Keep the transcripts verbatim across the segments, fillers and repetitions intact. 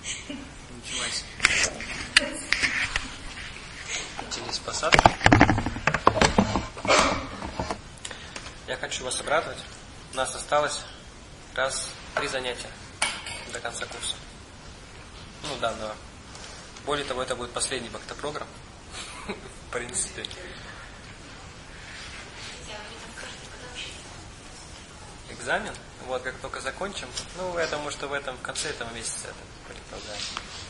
Началась. Начались посадки. Я хочу вас обрадовать. У нас осталось раз три занятия до конца курса. Ну да, но более того, это будет последний бхакта-программ. В принципе. Экзамен. Вот, как только закончим. Ну, я думаю, что в этом, в конце этого месяца это предполагаю.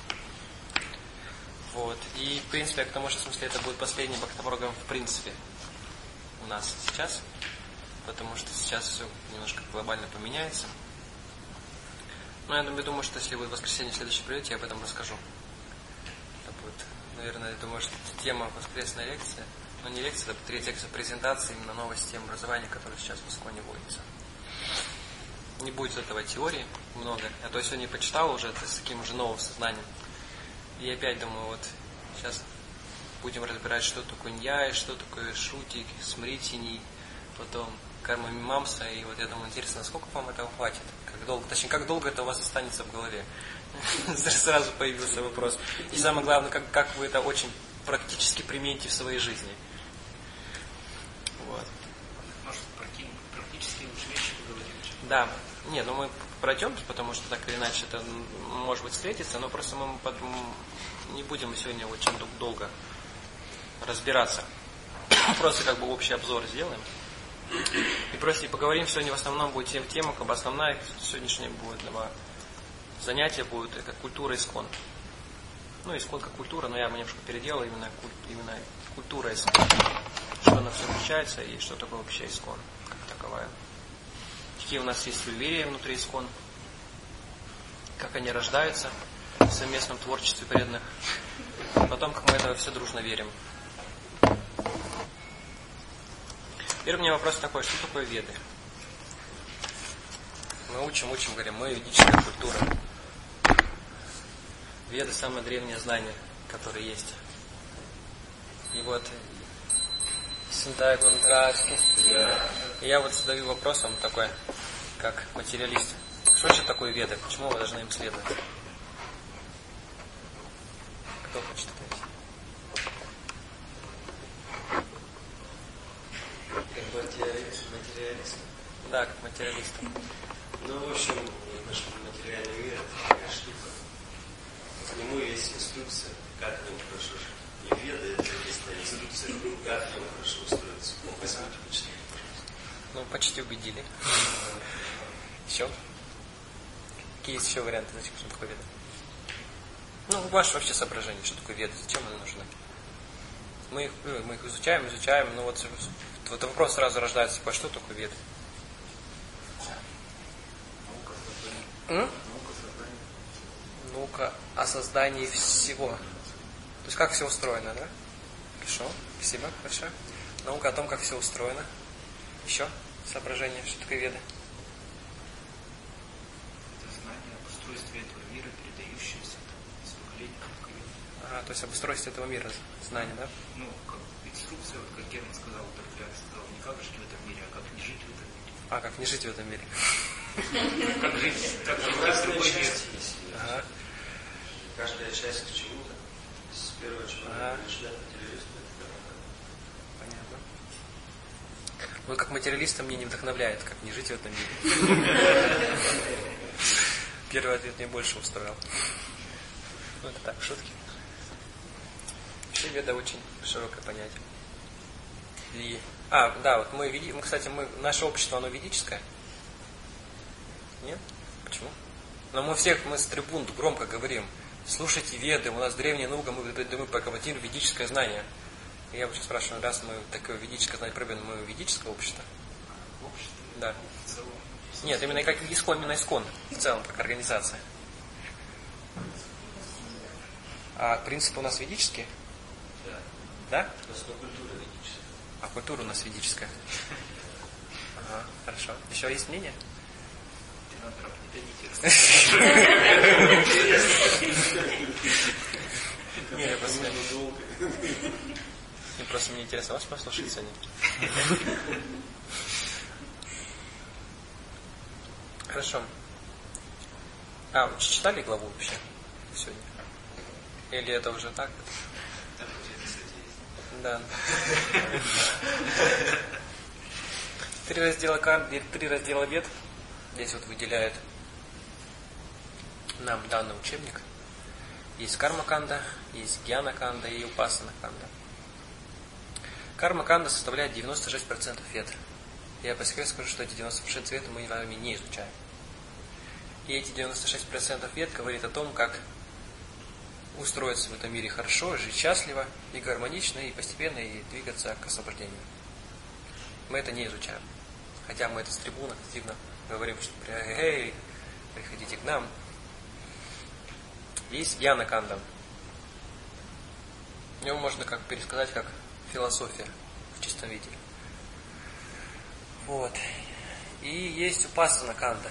Вот. И, в принципе, к тому, что в смысле это будет последний бхакта-программ в принципе у нас сейчас. Потому что сейчас все немножко глобально поменяется. Но я думаю, что если будет воскресенье следующий придете, я об этом расскажу. Это будет, наверное, я думаю, что тема воскресной лекции. Но не лекция, это третья лекция презентации именно новой системы образования, которая сейчас в Исконе вводится. Не будет этого теории много. Я то сегодня почитал уже это с таким уже новым сознанием. И опять думаю, вот сейчас будем разбирать, что такое ньяй, что такое шутик, смритини, потом карма мимамса. И вот я думаю, интересно, насколько вам этого хватит? Как долго, точнее, как долго это у вас останется в голове? Сразу появился вопрос. И самое главное, как, как вы это очень практически примените в своей жизни. Вот. Может, практически лучше вещи поговорить? Да. Не, ну мы пройдемте, потому что так или иначе это может быть встретиться, но просто мы не будем сегодня очень долго разбираться. Просто как бы общий обзор сделаем. И просто и поговорим сегодня в основном будет тем тема, как бы основная сегодняшняя будет два занятия будет, это культура Искон. Ну, Искон как культура, но я немножко переделал именно, именно культура Искон. Что она все включается и что такое вообще Искон, как таковая. Какие у нас есть суеверия внутри Искон, как они рождаются в совместном творчестве преданных, потом как мы это все дружно верим. Первый у меня вопрос такой, что такое Веды? Мы учим, учим, говорим, мы ведическая культура. Веды самое древнее знание, которое есть. И вот Синтай Гундрашки. И я вот задаю вопросом такой, как материалист. Что же такое Веды? Почему вы должны им следовать? Кто хочет ответить? Как материалист, материалист. Да, как материалист. Ну, в общем, наш материальный мир – это такая штука. К нему есть инструкция, как в нем хорошо жить. И Веды – это есть инструкция, как в нем хорошо устроиться. Возьмите, почитайте, пожалуйста. Ну, почти убедили. Еще? Какие есть еще варианты, зачем что такое Веда? Ну, ваше вообще соображение, что такое Веда, зачем они нужны? Мы их, мы их изучаем, изучаем, но вот, вот вопрос сразу рождается, такой, что такое Веда? М? Наука о создании всего. То есть как все устроено, да? Хорошо, спасибо большое. Наука о том, как все устроено. Еще соображение, что такое Веда? Это знание об устройстве этого мира, передающееся из поколения в поколение. Ага, то есть об устройстве этого мира знание, да? Ну, как инструкция, вот как Герман сказал, Дорфляк сказал, не как жить в этом мире, а как не жить в этом мире. А, как не жить в этом мире. Как жить, так как раз другой мир. Ага. Каждая часть к чему-то. С первого человека начинает материалист. Понятно. Вы как материалиста мне не вдохновляет, как не жить в этом мире. Первый ответ мне больше устроил. Ну, это так, шутки. Вообще Веда очень широкое понятие. И... А, да, вот мы видим, кстати, мы, наше общество, оно ведическое. Нет? Почему? Но мы всех, мы с трибун громко говорим, слушайте Веды, у нас древняя наука, мы, мы пропагандируем ведическое знание. И я бы сейчас спрашиваю, раз мы такое ведическое знание пропагандируем, мы ведическое общество? Общество? Да. В целом. Нет, именно как Искон, именно Искон, в целом, как организация. А принципы у нас ведические? Да. Да? У нас культура ведическая. А культура у нас ведическая. Ага, хорошо. Еще есть мнение? Не, я просто... Мне просто мне интересно вас послушать сегодня. Хорошо. А, вы читали главу вообще? сегодня? Или это уже так? Так уже это есть. Да. Три раздела карт, три раздела вед. Здесь вот выделяет нам данный учебник. Есть карма-канда, есть гьяна-канда и упасана-канда. Карма-канда составляет девяносто шесть процентов вед. Я по секрету скажу, что эти девяносто шесть процентов вед мы вами не изучаем. И эти девяносто шесть процентов вед говорит о том, как устроиться в этом мире хорошо, жить счастливо и гармонично, и постепенно и двигаться к освобождению. Мы это не изучаем. Хотя мы это с трибун активно говорим, что эй, приходите к нам. Есть гьяна-канда. Его можно как пересказать как философия в чистом виде. Вот. И есть упасана-канда.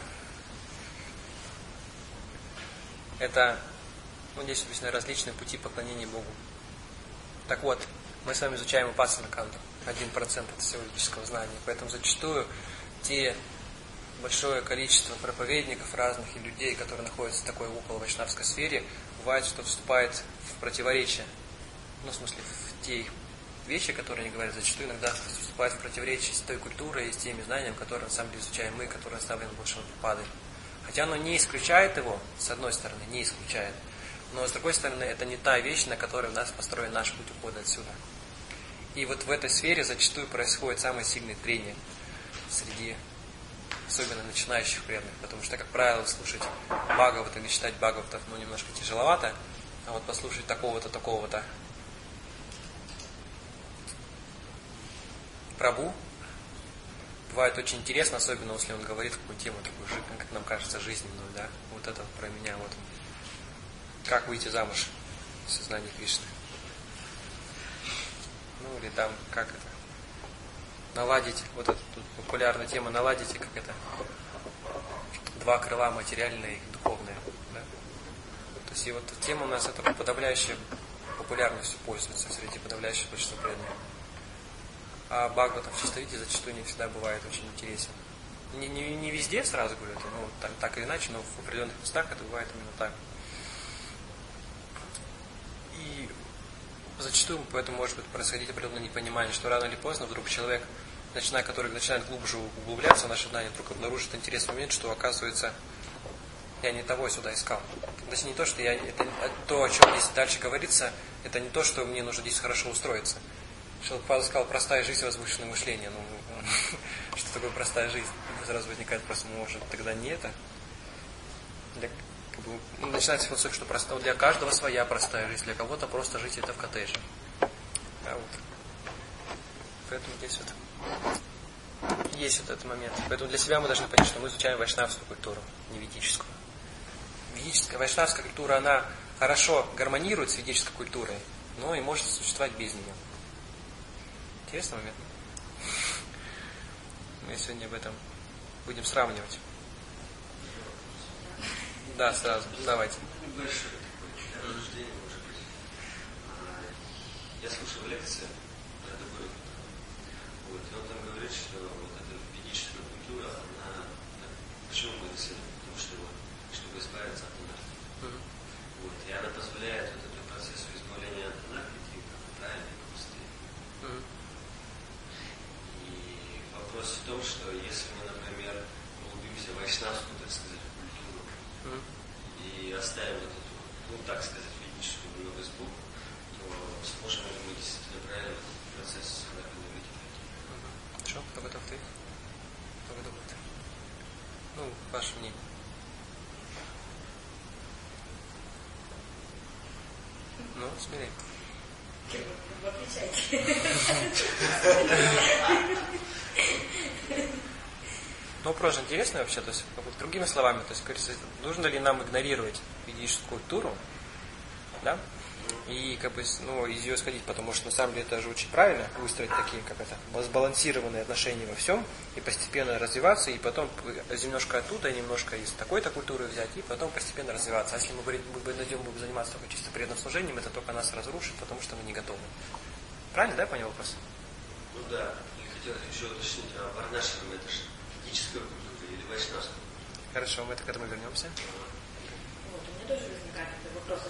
Это, ну, здесь обычно различные пути поклонения Богу. Так вот, мы с вами изучаем упасана-канду. Один процент от всего ведического знания. Поэтому зачастую те большое количество проповедников разных и людей, которые находятся в такой около вайшнавской сфере, бывает, что вступает в противоречие. Ну, в смысле, в те вещи, которые они говорят, зачастую иногда вступают в противоречие с той культурой и с теми знаниями, которые на самом деле изучаем мы, которые оставлены большим Прабхупадой. Хотя оно не исключает его, с одной стороны, не исключает. Но с другой стороны, это не та вещь, на которой у нас построен наш путь ухода отсюда. И вот в этой сфере зачастую происходит самое сильное трение среди особенно начинающих преданных, потому что, как правило, слушать Бхагавата или читать Бхагаватов, ну, немножко тяжеловато, а вот послушать такого-то, такого-то Прабху бывает очень интересно, особенно если он говорит какую тему такую, как нам кажется, жизненную, да, вот это про меня, вот, как выйти замуж в сознании Кришны. Ну, или там, как это, наладить, вот эта тут популярная тема, наладите, как это, два крыла, материальное и духовное. Да? То есть и вот эта тема у нас это подавляющая популярностью пользуется среди подавляющего большинства преданных. А Бхагаватам в чистом виде зачастую не всегда бывает очень интересен. Не, не, не везде, сразу говорю, это, ну, так, так или иначе, но в определенных местах это бывает именно так. И зачастую поэтому может быть происходить определенное непонимание, что рано или поздно вдруг человек, начиная, который начинает глубже углубляться в наше знание, вдруг обнаружит интересный момент, что оказывается я не того сюда искал. Значит, не то, что я, это, то, о чем здесь дальше говорится, это не то, что мне нужно здесь хорошо устроиться. Шилапрапада сказал, простая жизнь, возвышенное мышление. Ну, что такое простая жизнь? Сразу возникает вопрос, может, тогда не это? Для, как бы, ну, начинается философия, что просто, для каждого своя простая жизнь, для кого-то просто жить это в коттедже. А вот. Поэтому здесь вот есть вот этот момент. Поэтому для себя мы должны понять, что мы изучаем вайшнавскую культуру, не ведическую. Ведическая, вайшнавская культура, она хорошо гармонирует с ведической культурой, но и может существовать без нее. Интересный момент. Мы сегодня об этом будем сравнивать. Да, сразу. Давайте. Небольшое такое рассуждение, может быть. Я слушал лекции про такое. Вот, и он там говорит, что вот эта ведическая культура, она почему мы это следуем? Потому что вот, чтобы избавиться от анархии. Mm-hmm. Вот, и она позволяет вот этому процессу избавления от анархии правильно и быстрее. Mm-hmm. Вопрос в том, что если мы, например, углубимся в вайшнавскую, так сказать, культуру mm-hmm. и оставим вот эту, ну так сказать, ведическую немного сбоку, то сможем ли мы действительно правильно этот процесс организовать? Mm-hmm. Хорошо, кто готов ты? Кто готов ты? Ну, ваше мнение. Ну, смелее. Ну, просто интересно вообще, то есть, другими словами, то есть, говорится, нужно ли нам игнорировать ведическую культуру, да, и как бы, ну, из нее исходить, потому что на самом деле это же очень правильно выстроить такие, как это, сбалансированные отношения во всем, и постепенно развиваться, и потом немножко оттуда, немножко из такой-то культуры взять, и потом постепенно развиваться. А если мы найдем, будем заниматься только чисто преданным служением, это только нас разрушит, потому что мы не готовы. Правильно, да, понял вопрос? Ну да, и хотел еще уточнить, а варнашрама это же ведическая культура или вайшнавская? Хорошо, мы к этому вернемся. Вот, у меня тоже возникает такой вопрос.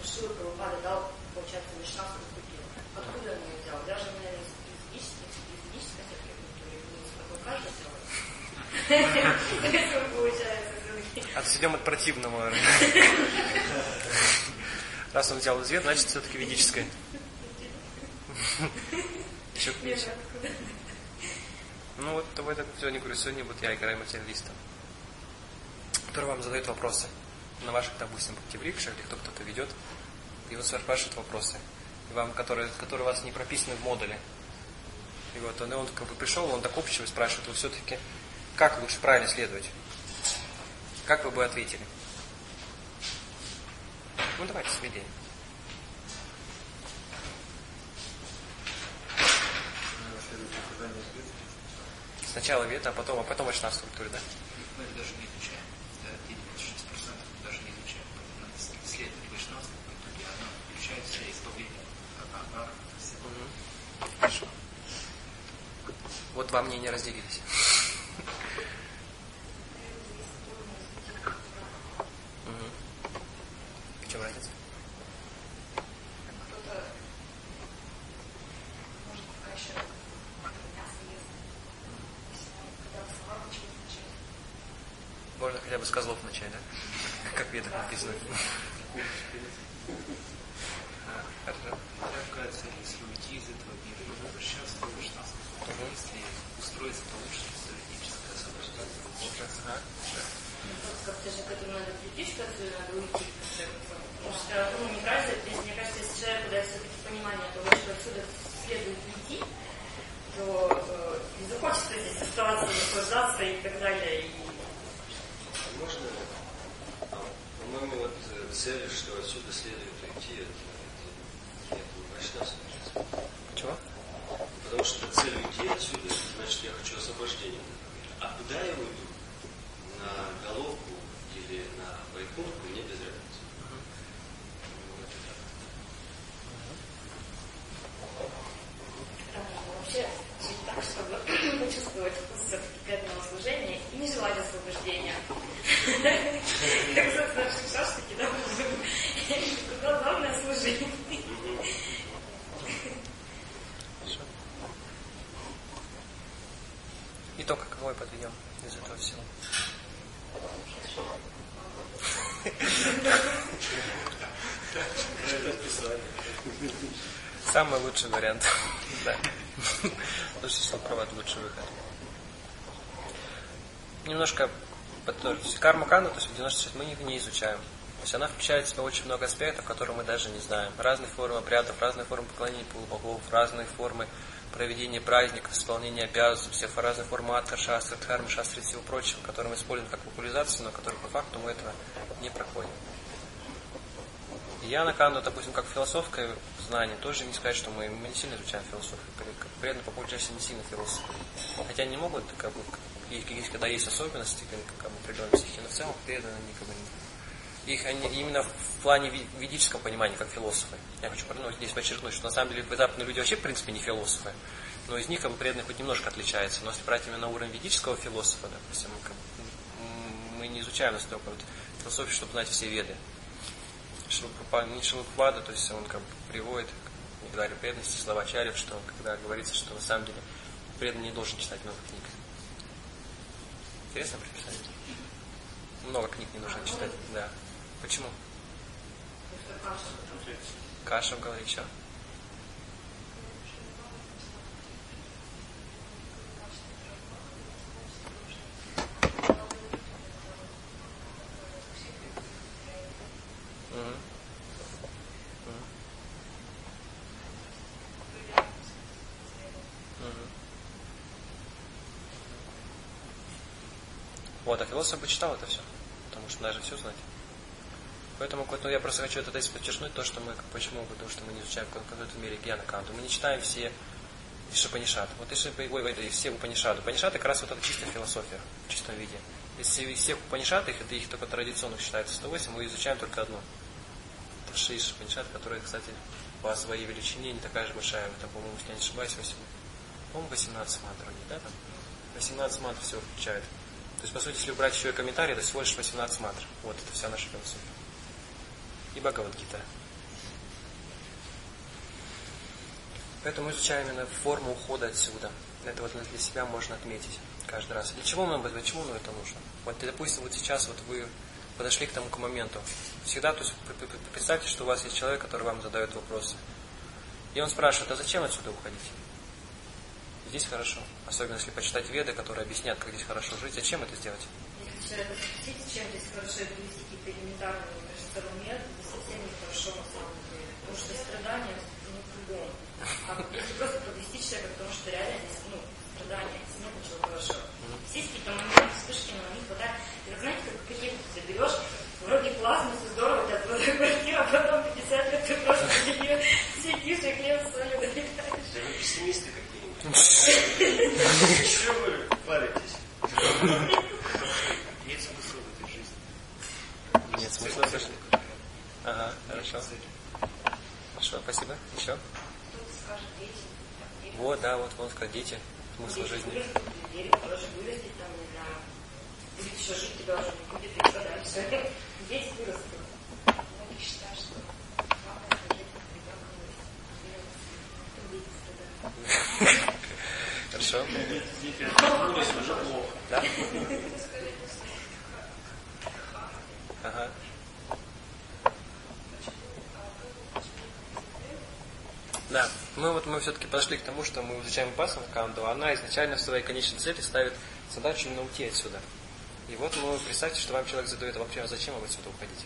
Шила Прабхупада дал, получается, вайшнавскую культуру. Откуда он ее взял? Даже, наверное, из физической, физической всякой культуры, не из какой каждый делает. Это получается. Отсидем от противного. Раз он взял из вет, значит, все-таки ведическое. Еще какие-то. Ну вот, в этом сегодня, говорю, сегодня вот я играю материалистом, который вам задает вопросы на ваших, допустим, активрикшах, или кто-то ведет, и вот спрашивает вопросы, и вам, которые, которые у вас не прописаны в модуле. И вот он, и он как бы пришел, он так общего спрашивает, вот все-таки, как лучше правильно следовать? Как вы бы ответили? Ну давайте сведение. Сначала вета, а потом, а потом вайшнавской культуре, да? Мы их даже не изучаем. девяносто шесть процентов даже не изучаем. Надо исследовать вайшнавской культуре. Она включает все избавления от агар. Хорошо. Вот два мнения разделились. В чем разница? Кто-то, может, пока еще мясо ест. Когда бы сама почему-то начать. Можно хотя бы с козлов начать, да? Как в ведах написано. Хорошо. Мне кажется, если уйти из этого мира и возвращаться в вайшнавскую культуру, если устроиться получше, то юридическое освобождение. Как-то же к этому надо прийти, что отсюда надо уйти. Потому что, ну, мне кажется, если, мне кажется, если человеку дать все-таки понимание того, что отсюда следует уйти, то э, не захочется здесь оставаться, наслаждаться и так далее. И... Можно, по-моему, вот цель, что отсюда следует уйти, это, это, это вайшнавская жизнь. Чего? Потому что цель уйти отсюда, значит, я хочу освобождения. А куда я уйду? На головку или на вайкунтху, мне без разницы. Вот это так. Вообще жить так, чтобы почувствовать вкус все-таки преданного служения и не желать освобождения. Как, собственно, в шашлыке, да? Главное служение. Итог какой подведем из этого всего? Самый лучший вариант. Да. Лучше всего провод, лучший выход. Немножко карму канду, то есть в девяносто шесть мы их не изучаем. То есть она включает в себя очень много аспектов, которые мы даже не знаем. Разные формы обрядов, разные формы поклонения полубогов, разные формы проведения праздников, исполнения обязанностей, разные формы адхар-шастры, дхарма-шастры и всего прочего, которые мы используем как популяризацию, но которые по факту мы этого не проходим. И я на канду, допустим, как философское знание, тоже не сказать, что мы, мы не сильно изучаем философию. Преданные по большей части не сильно философы. Хотя они могут, как бы, есть, когда есть особенности, как бы, определенные психики, но в целом преданные они как бы не... Их они именно в плане ведического понимания, как философы. Я хочу ну, здесь подчеркнуть, что на самом деле западные люди вообще в принципе не философы, но из них как бы преданные хоть немножко отличаются. Но если брать именно уровень ведического философа, допустим, как бы, мы не изучаем настолько вот философию, чтобы знать все веды. Шилапада, то есть он как бы приводит к даре преданности слова ачарьев, что когда говорится, что на самом деле преданный не должен читать много книг. Интересно прочитать? Много книг не нужно читать, да. Почему? Каша в голове, еще. Угу. Угу. Вот, а философ бы читал это все, потому что даже все знать. Поэтому ну, я просто хочу это здесь подчеркнуть, то, что мы, почему, потому что мы не изучаем в какой-то мере Гьяна Канту. Мы не читаем все Ишапанишады. Вот Ишапанишады, ой, ой, все Упанишады. Упанишады как раз вот это чистая философия в чистом виде. Если из всех Упанишадов, это их только традиционных считается сто восемь, мы изучаем только одно. Это Шиш Упанишад, которая, кстати, по своей величине не такая же большая. Там, по-моему, если я не ошибаюсь, по-моему, восемнадцать мантр, да, там? восемнадцать мантр всего включает. То есть, по сути, если убрать еще и комментарии, это всего лишь восемнадцать мантр. Вот, это вся наша философия. И Бхагавад-гита. Поэтому изучаем именно форму ухода отсюда. Это вот для себя можно отметить каждый раз. Для чего нам, для чего нам это нужно? Вот, допустим, вот сейчас вот вы подошли к тому к моменту. Всегда, то есть, представьте, что у вас есть человек, который вам задает вопросы. И он спрашивает, а зачем отсюда уходить? Здесь хорошо. Особенно если почитать веды, которые объяснят, как здесь хорошо жить. Зачем это сделать? Если человек спросить, чем здесь хорошо, и привести какие-то элементарные, кажется, аргументы, это совсем нехорошо на самом деле. Потому что страдания не кругом. А если просто подвести человека, потому что реально здесь, ну, страдания, здесь нет ничего хорошего. Все есть какие-то моменты, вспышки, но на них хватает. И как, знаете, как какие-то ты берешь, вроде классно, все здорово, у тебя твоя квартира, а потом пятьдесят лет ты просто ее светишь и хлеб солью долетаешь. Да вы пессимисты какие-нибудь. Чего вы паритесь? Нет смысла в этой жизни. Нет смысла в этой жизни. Ага, хорошо. Хорошо, спасибо. Еще? Кто-то скажет дети. Вот, да, вот он сказал дети. Смысл жизни. Дерево тоже вырастет, там, не знаю, будет еще жить, тебя уже не будет, и подальше. Дети вырастут. Многие считают, что мама это ребенка вырастет. Хорошо. Дети отвернулись, уже плохо. Да? Ага. Да, мы вот мы все-таки подошли к тому, что мы изучаем Випассану Канду, она изначально в своей конечной цели ставит задачу именно уйти отсюда. И вот мы представьте, что вам человек задает вообще, а зачем вам отсюда уходить?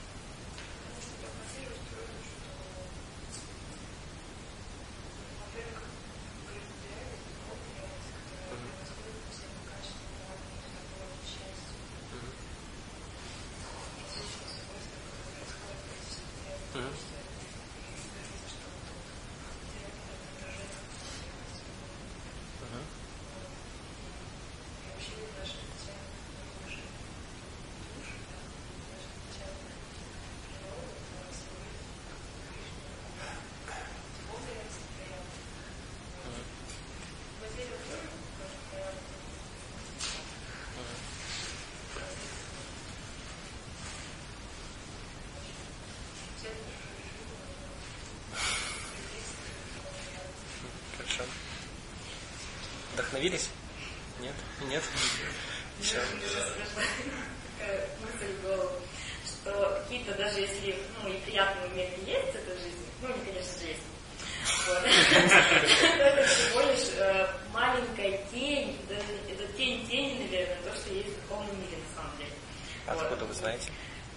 Вдохновились? Нет? Нет? Еще. Такая мысль в голову, что какие-то, даже если, ну, и приятные моменты есть в этой жизни, ну, они, конечно же, есть. Вот. Это всего лишь маленькая тень, это тень тени, наверное, то, что есть в духовном мире, на самом деле. Откуда вы знаете?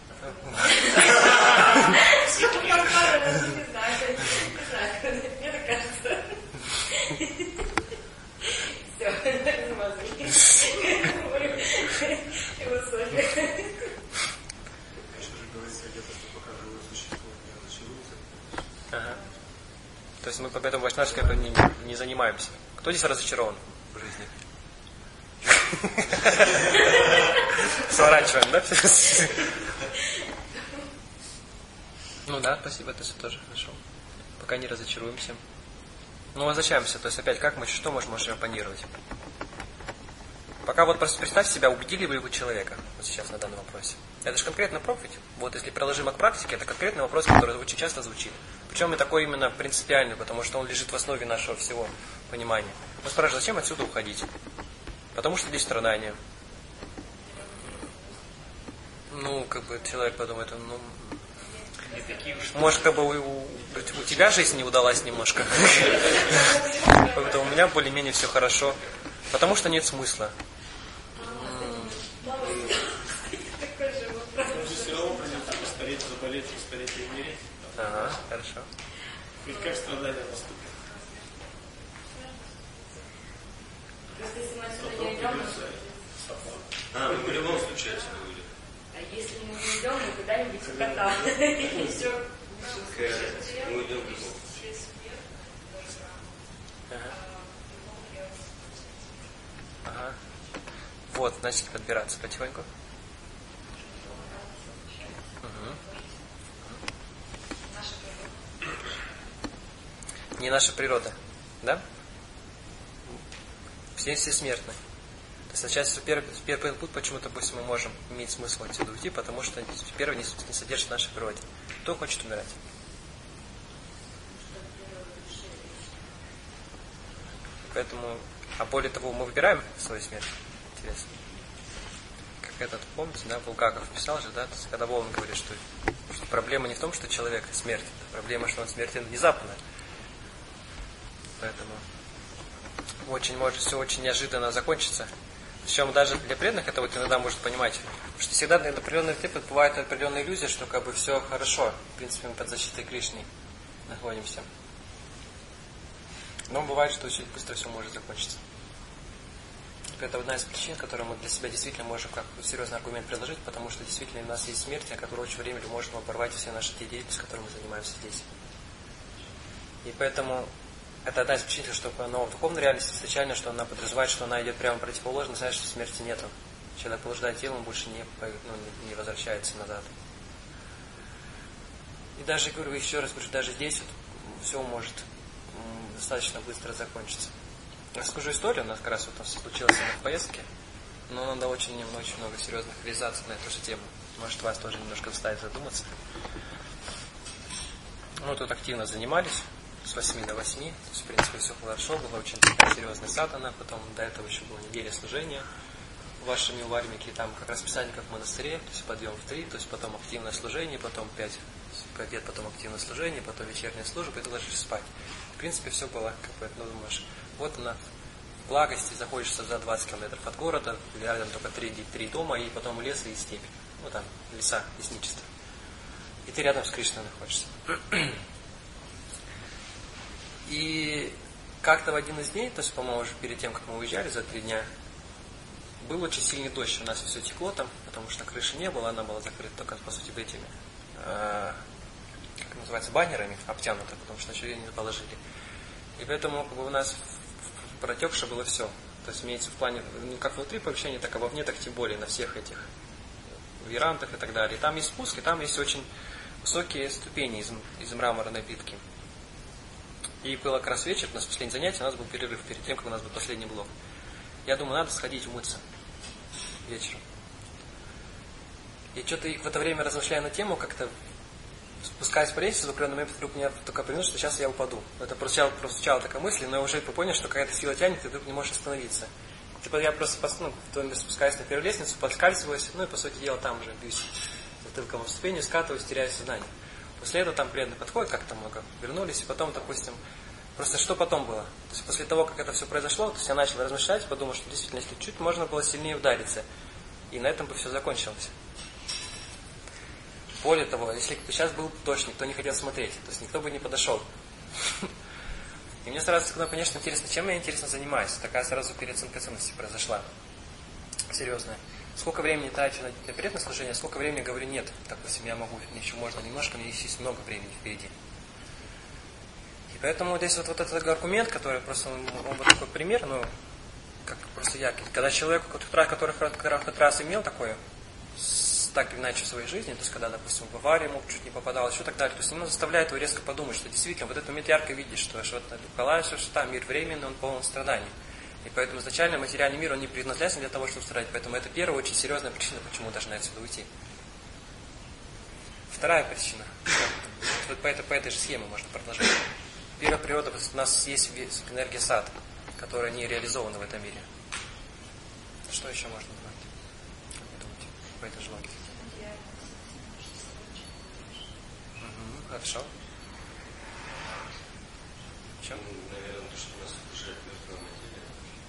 Не знаю, не знаю, мне так кажется. Все, размазали. Философия. Конечно же, говорится где-то, что пока живое существо не разочаруется. Ага. То есть мы поэтому вайшнавской не, не занимаемся. Кто здесь разочарован в жизни? Сворачиваем, да? Ну да, спасибо, это тоже хорошо. Пока не разочаруемся. Ну, возвращаемся, то есть опять, как мы, что мы можем оппонировать? Пока вот просто представьте себя, убедили бы вы человека, вот сейчас на данном вопросе. Это же конкретно профит. Вот если приложимо к практике, это конкретный вопрос, который очень часто звучит. Причем и такой именно принципиальный, потому что он лежит в основе нашего всего понимания. Он спрашивает, зачем отсюда уходить? Потому что здесь страдания. Ну, как бы человек подумает, ну... Может, как бы у, у тебя жизнь не удалась немножко. Поэтому у меня более-менее все хорошо. Потому что нет смысла. Все равно придется постареть, заболеть, постареть и умереть. Ага, хорошо. Ведь как страдания наступят? А, мы в любом случае отсюда уйдем. А если мы не уйдем, мы куда-нибудь в кота. Еще. Мы уйдем в любом. Ага. Ага. Вот, значит, подбираться потихоньку. Угу. Не наша природа, да? Все все смертны. То есть сейчас первый, первый путь, почему, допустим, мы можем иметь смысл отсюда уйти, потому что первый не, не содержит в нашей природе. Кто хочет умирать? поэтому, а более того, мы выбираем свою смерть. Интересно. Как этот, помните, да, Булгаков писал же, да, то есть, когда Волн говорит, что, что проблема не в том, что человек смерть, проблема, что он смертен внезапно. Поэтому очень может все очень неожиданно закончиться. Причем даже для преданных это вот иногда может понимать, потому что всегда на определенный этап бывает определенная иллюзия, что как бы все хорошо, в принципе мы под защитой Кришны находимся. Но бывает, что очень быстро все может закончиться. Это одна из причин, которую мы для себя действительно можем как серьезный аргумент предложить, потому что действительно у нас есть смерть, о которой очень времени можем оборвать все наши те деятельности, которыми мы занимаемся здесь. И поэтому это одна из причин, что она в духовной реальности изначально, что она подразумевает, что она идет прямо противоположно, значит, что смерти нету. Человек блуждает телом, больше не, ну, не возвращается назад. И даже, говорю, еще раз говорю, даже здесь вот все может достаточно быстро закончиться. Расскажу историю, у нас как раз вот случилось в поездке, но надо очень, очень много серьезных реализаций на эту же тему. Может, вас тоже немножко заставит задуматься. Мы тут активно занимались, с восьми до восьми, то есть, в принципе, все хорошо, была очень такая серьезная садхана, потом до этого еще была неделя служения в вашими вармике, там как раз писание как в монастыре, то есть подъем в три, то есть потом активное служение, потом пять, пять лет, потом активное служение, потом вечерняя служба, и ты ложишься спать. В принципе, все было, как бы, ну, думаешь, вот она в благости, заходишься за двадцать километров от города, рядом только три, три дома, и потом лес и степь. Ну там, леса, лесничество. И ты рядом с Кришной находишься. И как-то в один из дней, то есть, по-моему, уже перед тем, как мы уезжали за три дня, был очень сильный дождь, у нас все текло там, потому что крыши не было, она была закрыта только, по сути, этими, э, как называется, баннерами, обтянута, потому что еще ее не положили. И поэтому как бы, у нас протекше было все. То есть имеется в плане, ну, как внутри помещения, так и вовне, так тем более на всех этих верандах и так далее. И там есть спуск, и там есть очень высокие ступени из, из мраморной плитки. И было как раз вечер, у нас последнее занятие, у нас был перерыв перед тем, как у нас был последний блок. Я думаю, надо сходить умыться вечером. И что-то в это время размышляя на тему, как-то спускаясь по лестнице, в определенный момент вдруг меня только понял, что сейчас я упаду. Это прозвучала, прозвучала такая мысль, но я уже понял, что какая-то сила тянет, и вдруг не можешь остановиться. Типа я просто ну, спускаюсь на первую лестницу, подскальзываюсь, ну и по сути дела там уже бьюсь затылком в ступенью, скатываюсь, теряю сознание. После этого там преданные подходят, как-то много вернулись, и потом, допустим, просто что потом было? То есть после того, как это все произошло, то есть я начал размышлять, подумал, что действительно, если чуть можно было сильнее удариться, и на этом бы все закончилось. Более того, если бы сейчас был дождь, никто не хотел смотреть, то есть никто бы не подошел. И мне сразу, ну, конечно, интересно, чем я интересно занимаюсь. Такая сразу переоценка ценности произошла. Серьезная. Сколько времени трачу на, на перед служение, сколько времени говорю, нет, допустим, я могу, мне еще можно немножко, мне еще есть много времени впереди. И поэтому здесь вот, вот этот аргумент, который просто, он, он вот такой пример, ну, как просто яркий. Когда человек, который, который хоть раз имел такое, так или иначе в своей жизни, то есть когда, допустим, в аварию мог чуть не попадал, еще так далее, то есть ему заставляет его резко подумать, что действительно в этот момент ярко видишь, что Дукхалая, что там мир временный, он полон страданий. И поэтому изначально материальный мир, он не предназначен для того, чтобы страдать, поэтому это первая очень серьезная причина, почему должна отсюда уйти. Вторая причина, вот по этой, по этой же схеме можно продолжать. Первая природа, у нас есть энергия сад, которая не реализована в этом мире. Что еще можно добавить? Как вы думаете, по этой же логике? Угу, хорошо. Еще? Наверное, то, что нас окружает мертвая материя.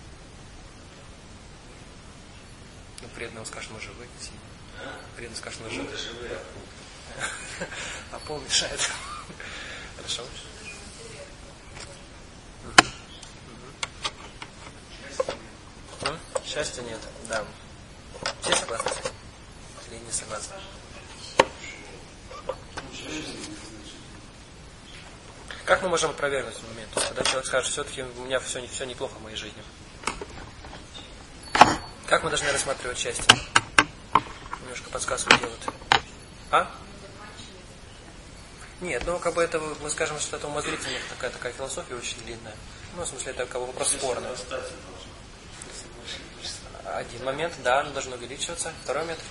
Ну, преданно скажет, мы живы. А? Преданно скажет, мы Мы живы. живые, А пол мешает. Хорошо. Счастья нет, да. Все согласны с этим? Или не согласны? Как мы можем опровергнуть этот момент? Когда человек скажет, все-таки у меня все, все неплохо в моей жизни. Как мы должны рассматривать счастье? Немножко подсказку делают. А? Нет, ну как бы это, мы скажем, что это умозрительная такая, такая философия очень длинная. Ну, в смысле, это как бы вопрос спорный. Один момент, да, оно должно увеличиваться. Второй момент.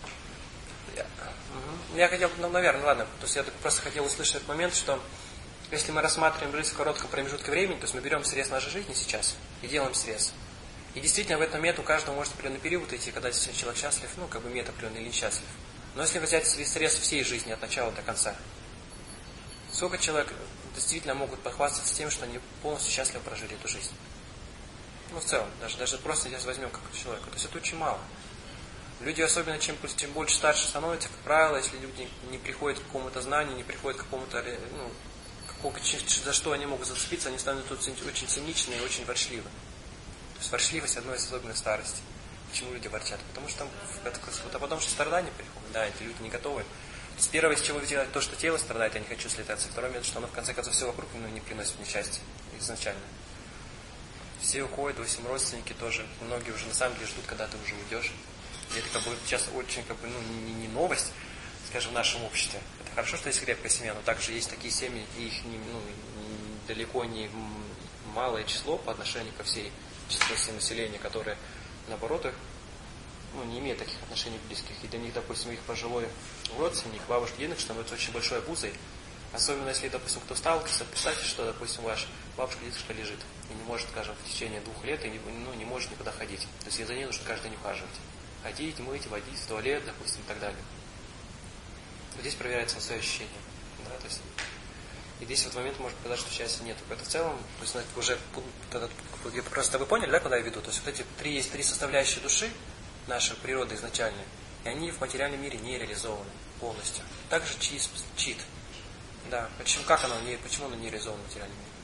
Я, угу. я хотел, ну, наверное, ладно. То есть я просто хотел услышать этот момент, что если мы рассматриваем жизнь в коротком промежутке времени, то есть мы берем срез нашей жизни сейчас и делаем срез. И действительно в этот момент у каждого может определенный период идти, когда действительно человек счастлив, ну, как бы имеет определенный или несчастлив. Но если взять срез всей жизни от начала до конца, сколько человек действительно могут похвастаться тем, что они полностью счастливо прожили эту жизнь? Ну, в целом, даже, даже просто сейчас возьмем как человека. То есть это очень мало. Люди, особенно чем, чем больше старше становятся, как правило, если люди не приходят к какому-то знанию, не приходят к какому-то, ну, какому, за что они могут зацепиться, они станут очень циничны и очень ворчливы. То есть ворчливость одной из особенных старости. Почему люди ворчат? Потому что там, а потом что страдания приходят. Да, эти люди не готовы. С первое, с чего делать то, что тело страдает, я не хочу слетаться. Второй момент, что оно в конце концов все вокруг ну, не приносит мне счастья изначально. Все уходят, допустим, родственники тоже. Многие уже на самом деле ждут, когда ты уже уйдешь. И это как бы сейчас очень как бы, ну, не, не новость, скажем, в нашем обществе. Это хорошо, что есть крепкая семья, но также есть такие семьи, и их не, ну, не, далеко не малое число по отношению ко всей численности населения, которые, наоборот, их, ну, не имеют таких отношений близких. И для них, допустим, их пожилой родственник, бабушка, дедушка становится очень большой обузой. Особенно если, допустим, кто сталкивается, представьте, что, допустим, ваш бабушка, дедушка лежит и не может, скажем, в течение двух лет и не, ну, не может никуда ходить. То есть за ней нужно каждый день ухаживать. Ходить, мыть, водить в туалет, допустим, и так далее. Вот здесь проверяется свое ощущение. Да, то есть, и здесь в этот момент может показать, что счастья нет. Это в целом, то есть уже просто вы поняли, да, куда я веду? То есть вот эти три есть три составляющие души нашей природы изначальной, и они в материальном мире не реализованы полностью. Также чит. чит. Да, почему, как оно не, почему оно не реализовано в материальном мире?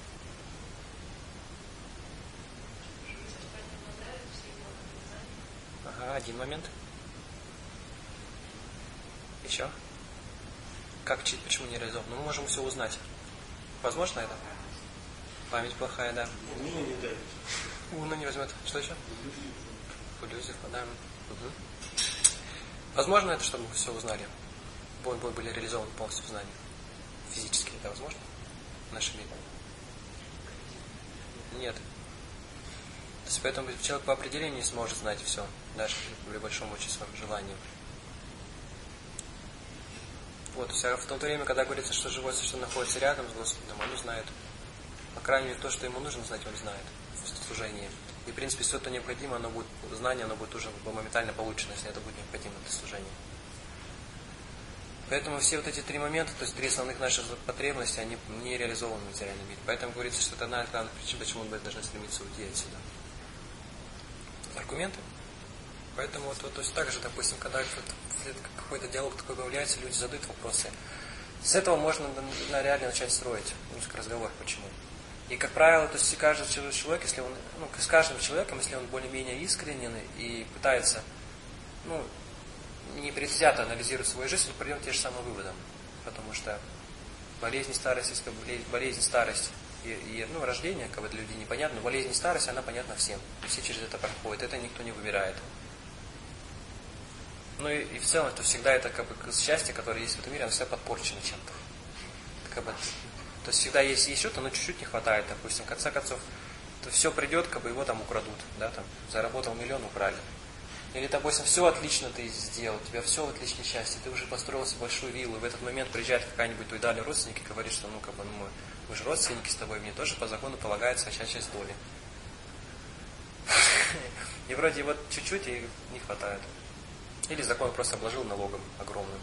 Ага, один момент. Еще? Как чит, почему не реализован? Ну, мы можем все узнать. Возможно это? Память плохая, да. Умение не дает. Умно не возьмет. Что еще? Иллюзия, да. Угу. Возможно это, чтобы мы все узнали? Были реализованы полностью в знании. Физически это возможно? В нашем мире? Нет. То есть поэтому человек по определению не сможет знать все, даже при большом очень своем желании. Вот, то есть, а в то время, когда говорится, что живое существо находится рядом с Господом, оно знает. По крайней мере, то, что ему нужно знать, он знает в служении. И, в принципе, все это необходимо, оно будет, знание, оно будет уже моментально получено, если это будет необходимо для служения. Поэтому все вот эти три момента, то есть три основных наших потребности, они не реализованы в материальном мире. Поэтому говорится, что это одна из главных причин, почему мы должны стремиться уйти отсюда. Аргументы? Поэтому вот, вот то есть так же, допустим, когда какой-то диалог такой появляется, люди задают вопросы. С этого можно на, реально начать строить немножко разговор, почему. И, как правило, то есть каждый человек, если он, ну, с каждым человеком, если он более-менее искренен и пытается, ну, не предвзято анализирует свою жизнь, он придет к тем же самым выводам. Потому что болезнь старость, если болезнь старость и, и ну, рождение, как бы для людей непонятно, но болезнь старость, она понятна всем. И все через это проходят, это никто не выбирает. Ну и, и в целом, то всегда это как бы счастье, которое есть в этом мире, оно всегда подпорчено чем-то. Как бы, то есть всегда есть, есть что-то, но чуть-чуть не хватает, допустим. В конце концов, то все придет, как бы его там украдут. Да, там, заработал миллион, украли. Или, допустим, все отлично ты сделал, у тебя все в отличное счастье, ты уже построил себе большую виллу, и в этот момент приезжает какая-нибудь твой дальний родственник и говорит, что ну как бы ну, мы, мы же родственники с тобой, мне тоже по закону полагается часть, часть доли. И вроде вот чуть-чуть и не хватает. Или закон просто обложил налогом огромным.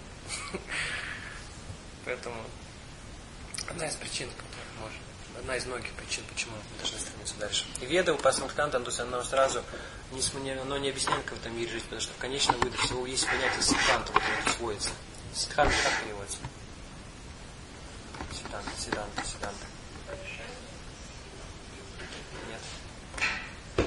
Поэтому одна из причин, может, одна из многих причин, почему мы должны стремиться дальше. И веда у Пасамхтанта, то есть оно сразу не, оно не объясняет, как в этом мире жить, потому что в конечном выдаче всего есть понятие сиддханта, вот это сводится. Сиддханта как переводится? Сиддханта, сиддханта, сиддханта. Нет.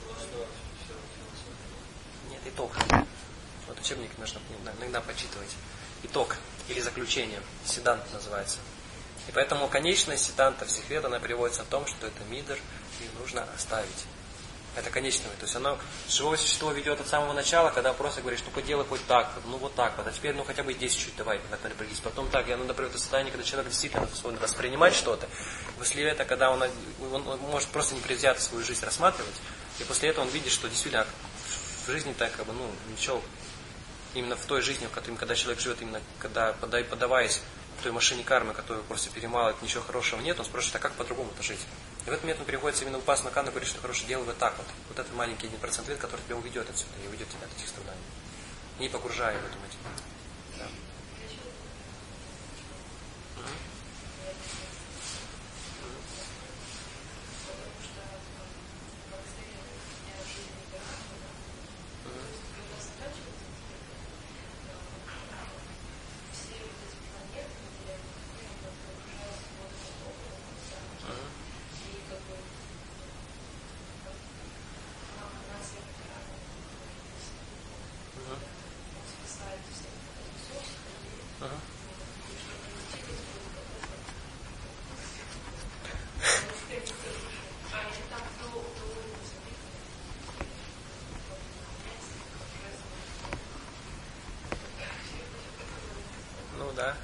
Нет, итог. Вот учебник нужно иногда почитывать. Итог или заключение. Сиддханта называется. И поэтому конечная сиддханта всех вед, она приводится в том, что это мидр, и нужно оставить. Это конечное. То есть оно, живое существо ведет от самого начала, когда просто говоришь, ну-ка делай хоть так, ну вот так вот, а теперь ну хотя бы здесь чуть давай, напрягись. Потом так, я ну, например, до состояния, когда человек действительно способен воспринимать что-то. После этого, когда он, он, он может просто непредвзято свою жизнь рассматривать, и после этого он видит, что действительно в жизни так, как бы, ну, ничего, именно в той жизни, в которой, когда человек живет, именно когда подаваясь той машине кармы, которую просто перемалывает, ничего хорошего нет, он спрашивает, а как по-другому-то жить? И в этот момент он переходит именно в упасну кану и говорит, что хорошо, делай вот так вот. Вот этот маленький один процент лет, который тебя уведет отсюда и уведет тебя от этих страданий. Не погружая в эту материю. Да. Ну да.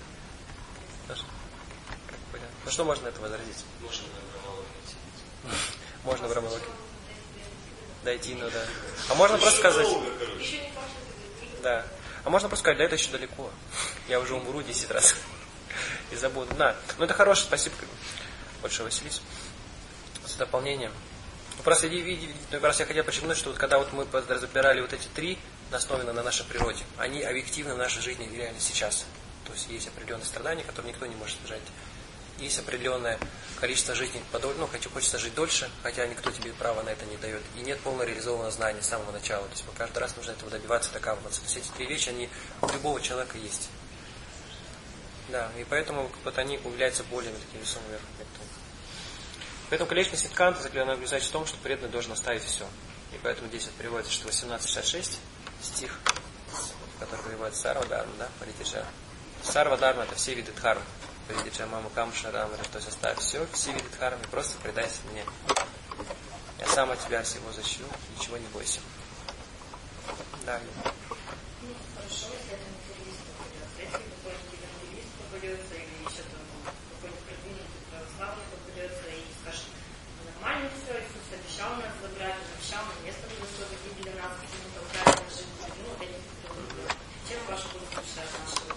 Ну что можно это возразить? Можно на Брамалоке идти. Можно в Брамалоке. Дойти, ну да. А можно просто сказать. Да. А можно просто сказать, да, это еще далеко. Я уже умру десять раз. И забуду. Да. Ну это хорошее, спасибо. Большое, Василис. С дополнением. Ну, просто, ну, просто я хотел подчеркнуть, что вот когда вот мы разбирали вот эти три, основаны на нашей природе, они объективно в нашей жизни реально сейчас. То есть есть определенные страдания, которые никто не может избежать. Есть определенное количество жизней, ну, хотя хочется жить дольше, хотя никто тебе права на это не дает. И нет полно реализованного знания с самого начала. То есть каждый раз нужно этого добиваться, докапываться. То есть эти три вещи, они у любого человека есть. Да, и поэтому вот они являются более таким весомым вектом. Поэтому количество ситканта заключается в том, что преданный должен оставить все. И поэтому здесь вот приводится, что восемнадцать шестьдесят шесть стих, который приводит Сарва Дарма, да, Паритиджа. Сарва Дарма это все виды дхармы. Паритиджа Мама Камша Рама, то есть оставь все, все виды дхармы, просто предайся мне. Я сам от тебя всего защищу, ничего не бойся. Да. Ну, хорошо, если это материалист попадется. Если какой-нибудь евангелист попадется, или еще там какой-нибудь продвинутый православный попадется и скажет, нормально все, Иисус обещал нас забрать, он обещал нам место благословить для нас, каким-то правильно жить. Ну, вот этих кто-то. Чем ваше будет решать нашего?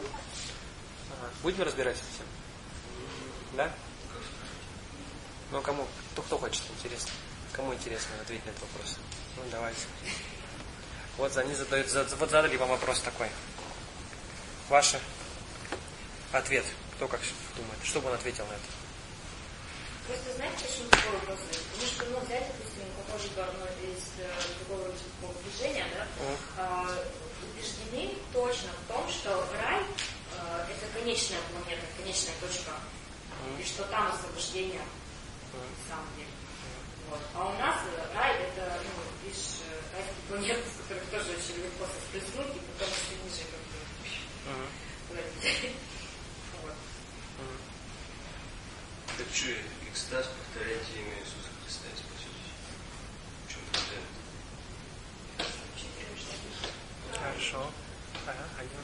Будем разбирать эту тему? Да? Ну, кому? Кто, кто хочет, интересно? Кому интересно ответить на этот вопрос? Ну, давайте. Вот они задают, вот задали вам вопрос такой. Ваш ответ. Кто как думает? Что бы он ответил на это? Просто знаете, почему такой вопрос? Потому что, ну, взять, допустим, похожий одно из другого типа движения, да, mm. а, убеждены точно в том, что рай а, это конечная планета, конечная точка, mm. и что там освобождение mm. на самом деле. Mm. Вот. А у нас рай это, ну, лишь райские планеты, с которых тоже очень легко соскользнуть, и потом все ниже как бы mm. вот. Mm. Так что, экстаз повторять имя Иисуса Христа и спасетесь? В чем проблема? Хорошо. Ага, пойдем.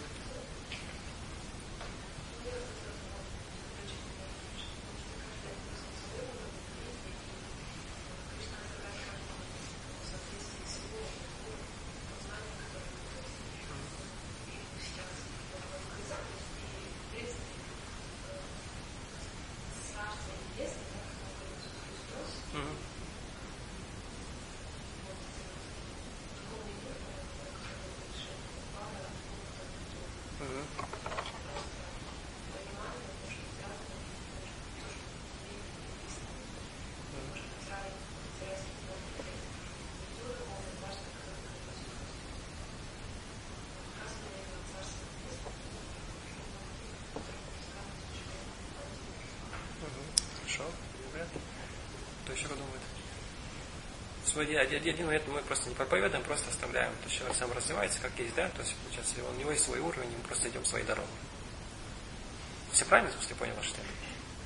Кто еще думает? Свой один, один момент мы просто не проповедуем, просто оставляем. То есть человек сам развивается, как есть, да? То есть, получается, у него есть свой уровень, мы просто идем своей дорогой. Все правильно, если понял, что ли?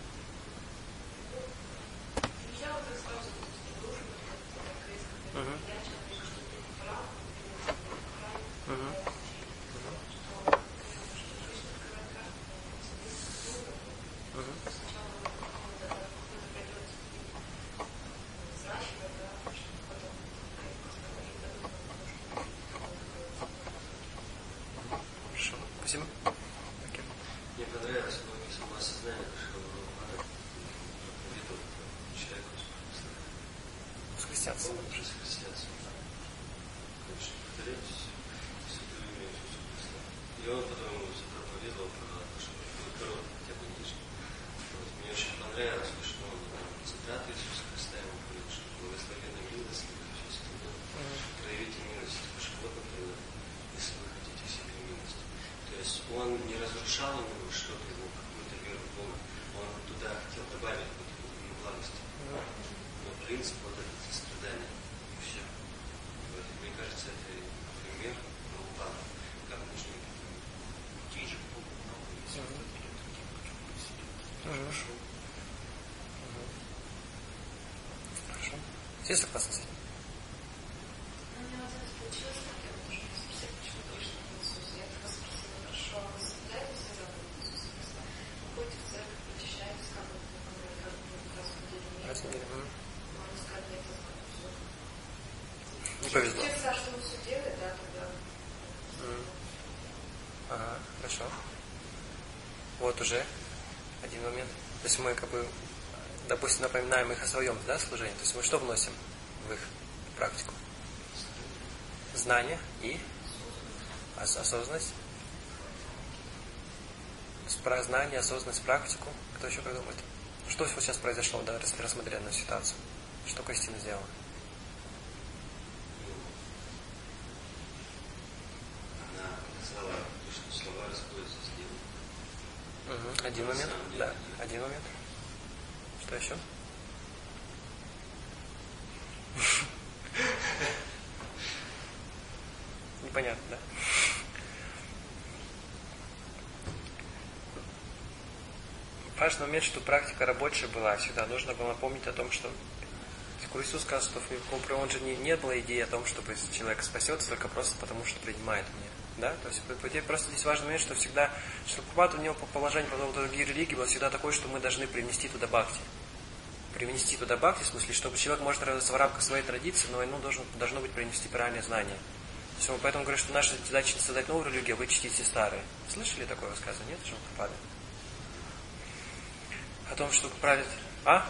Угу. Угу. Мне понравилось, но не самоосознание пришло в Рупада, проповедовал человеку С христианством. уже с христианством. Конечно, повторяйте святое имя Иисуса Христа. И он потом ему запроповедовал про что корот хотя бы нижний. Вот. Мне очень понравилось, что он цитату Иисуса Христа ему говорил, что благословенна милость, проявите милость к животным природам, если вы хотите себе милость. То есть он не разрушал ему что-то, ему какую-то веру в Бога, он туда хотел добавить какую-то благость. Но принцип вот этот сострадания, и все. Вот. Мне кажется, это пример Прабхупады, как нужно Людей же Богу много, если кто-то или другим хочет быть себе, тоже пошел. Хорошо. Все согласны с этим? У меня вот это получилось так, я вот тоже не спросила, почему Кришна в Иисусе. Я только спросила, хорошо, а вы соблюдаете все заповеди Иисуса Христа? Вы ходите в церковь, причащаетесь, как вы, как вы раз в неделю Раз в месяц? неделю. Можно сказать, нет, это все. Не повезло. Честно, что он все делает, да, тогда. М. Ага, хорошо. Вот уже один момент. То есть мы как бы, допустим, напоминаем их о своем, да, служении. То есть мы что вносим в их практику? Знание и ос- осознанность. Про знание, осознанность, практику. Кто еще придумает? Что вот сейчас произошло, да, если рассмотреть данную ситуацию? Что Кристина сделала? Она показала, что слова расходятся с делом. Угу. Один момент. Да, один момент. Что еще? Непонятно, да? Важный момент, что практика рабочая была всегда. Нужно было помнить о том, что Иисус сказал, что он же не, не было идеи о том, чтобы человек спасется только просто потому, что принимает меня. Да? То есть просто здесь важный момент, что всегда, что Прабхупада у него по положению по поводу других религий было всегда такое, что мы должны привнести туда бхакти. Привнести туда бхакти, в смысле, чтобы человек может развиваться в рамках своей традиции, но ему должен, должно быть привнести правильное знание. То есть он поэтому говорит, что наша задача не создать новую религию, а вы чтите старые. Слышали такое высказывание? Нет, Прабхупады? О том, что правит... А?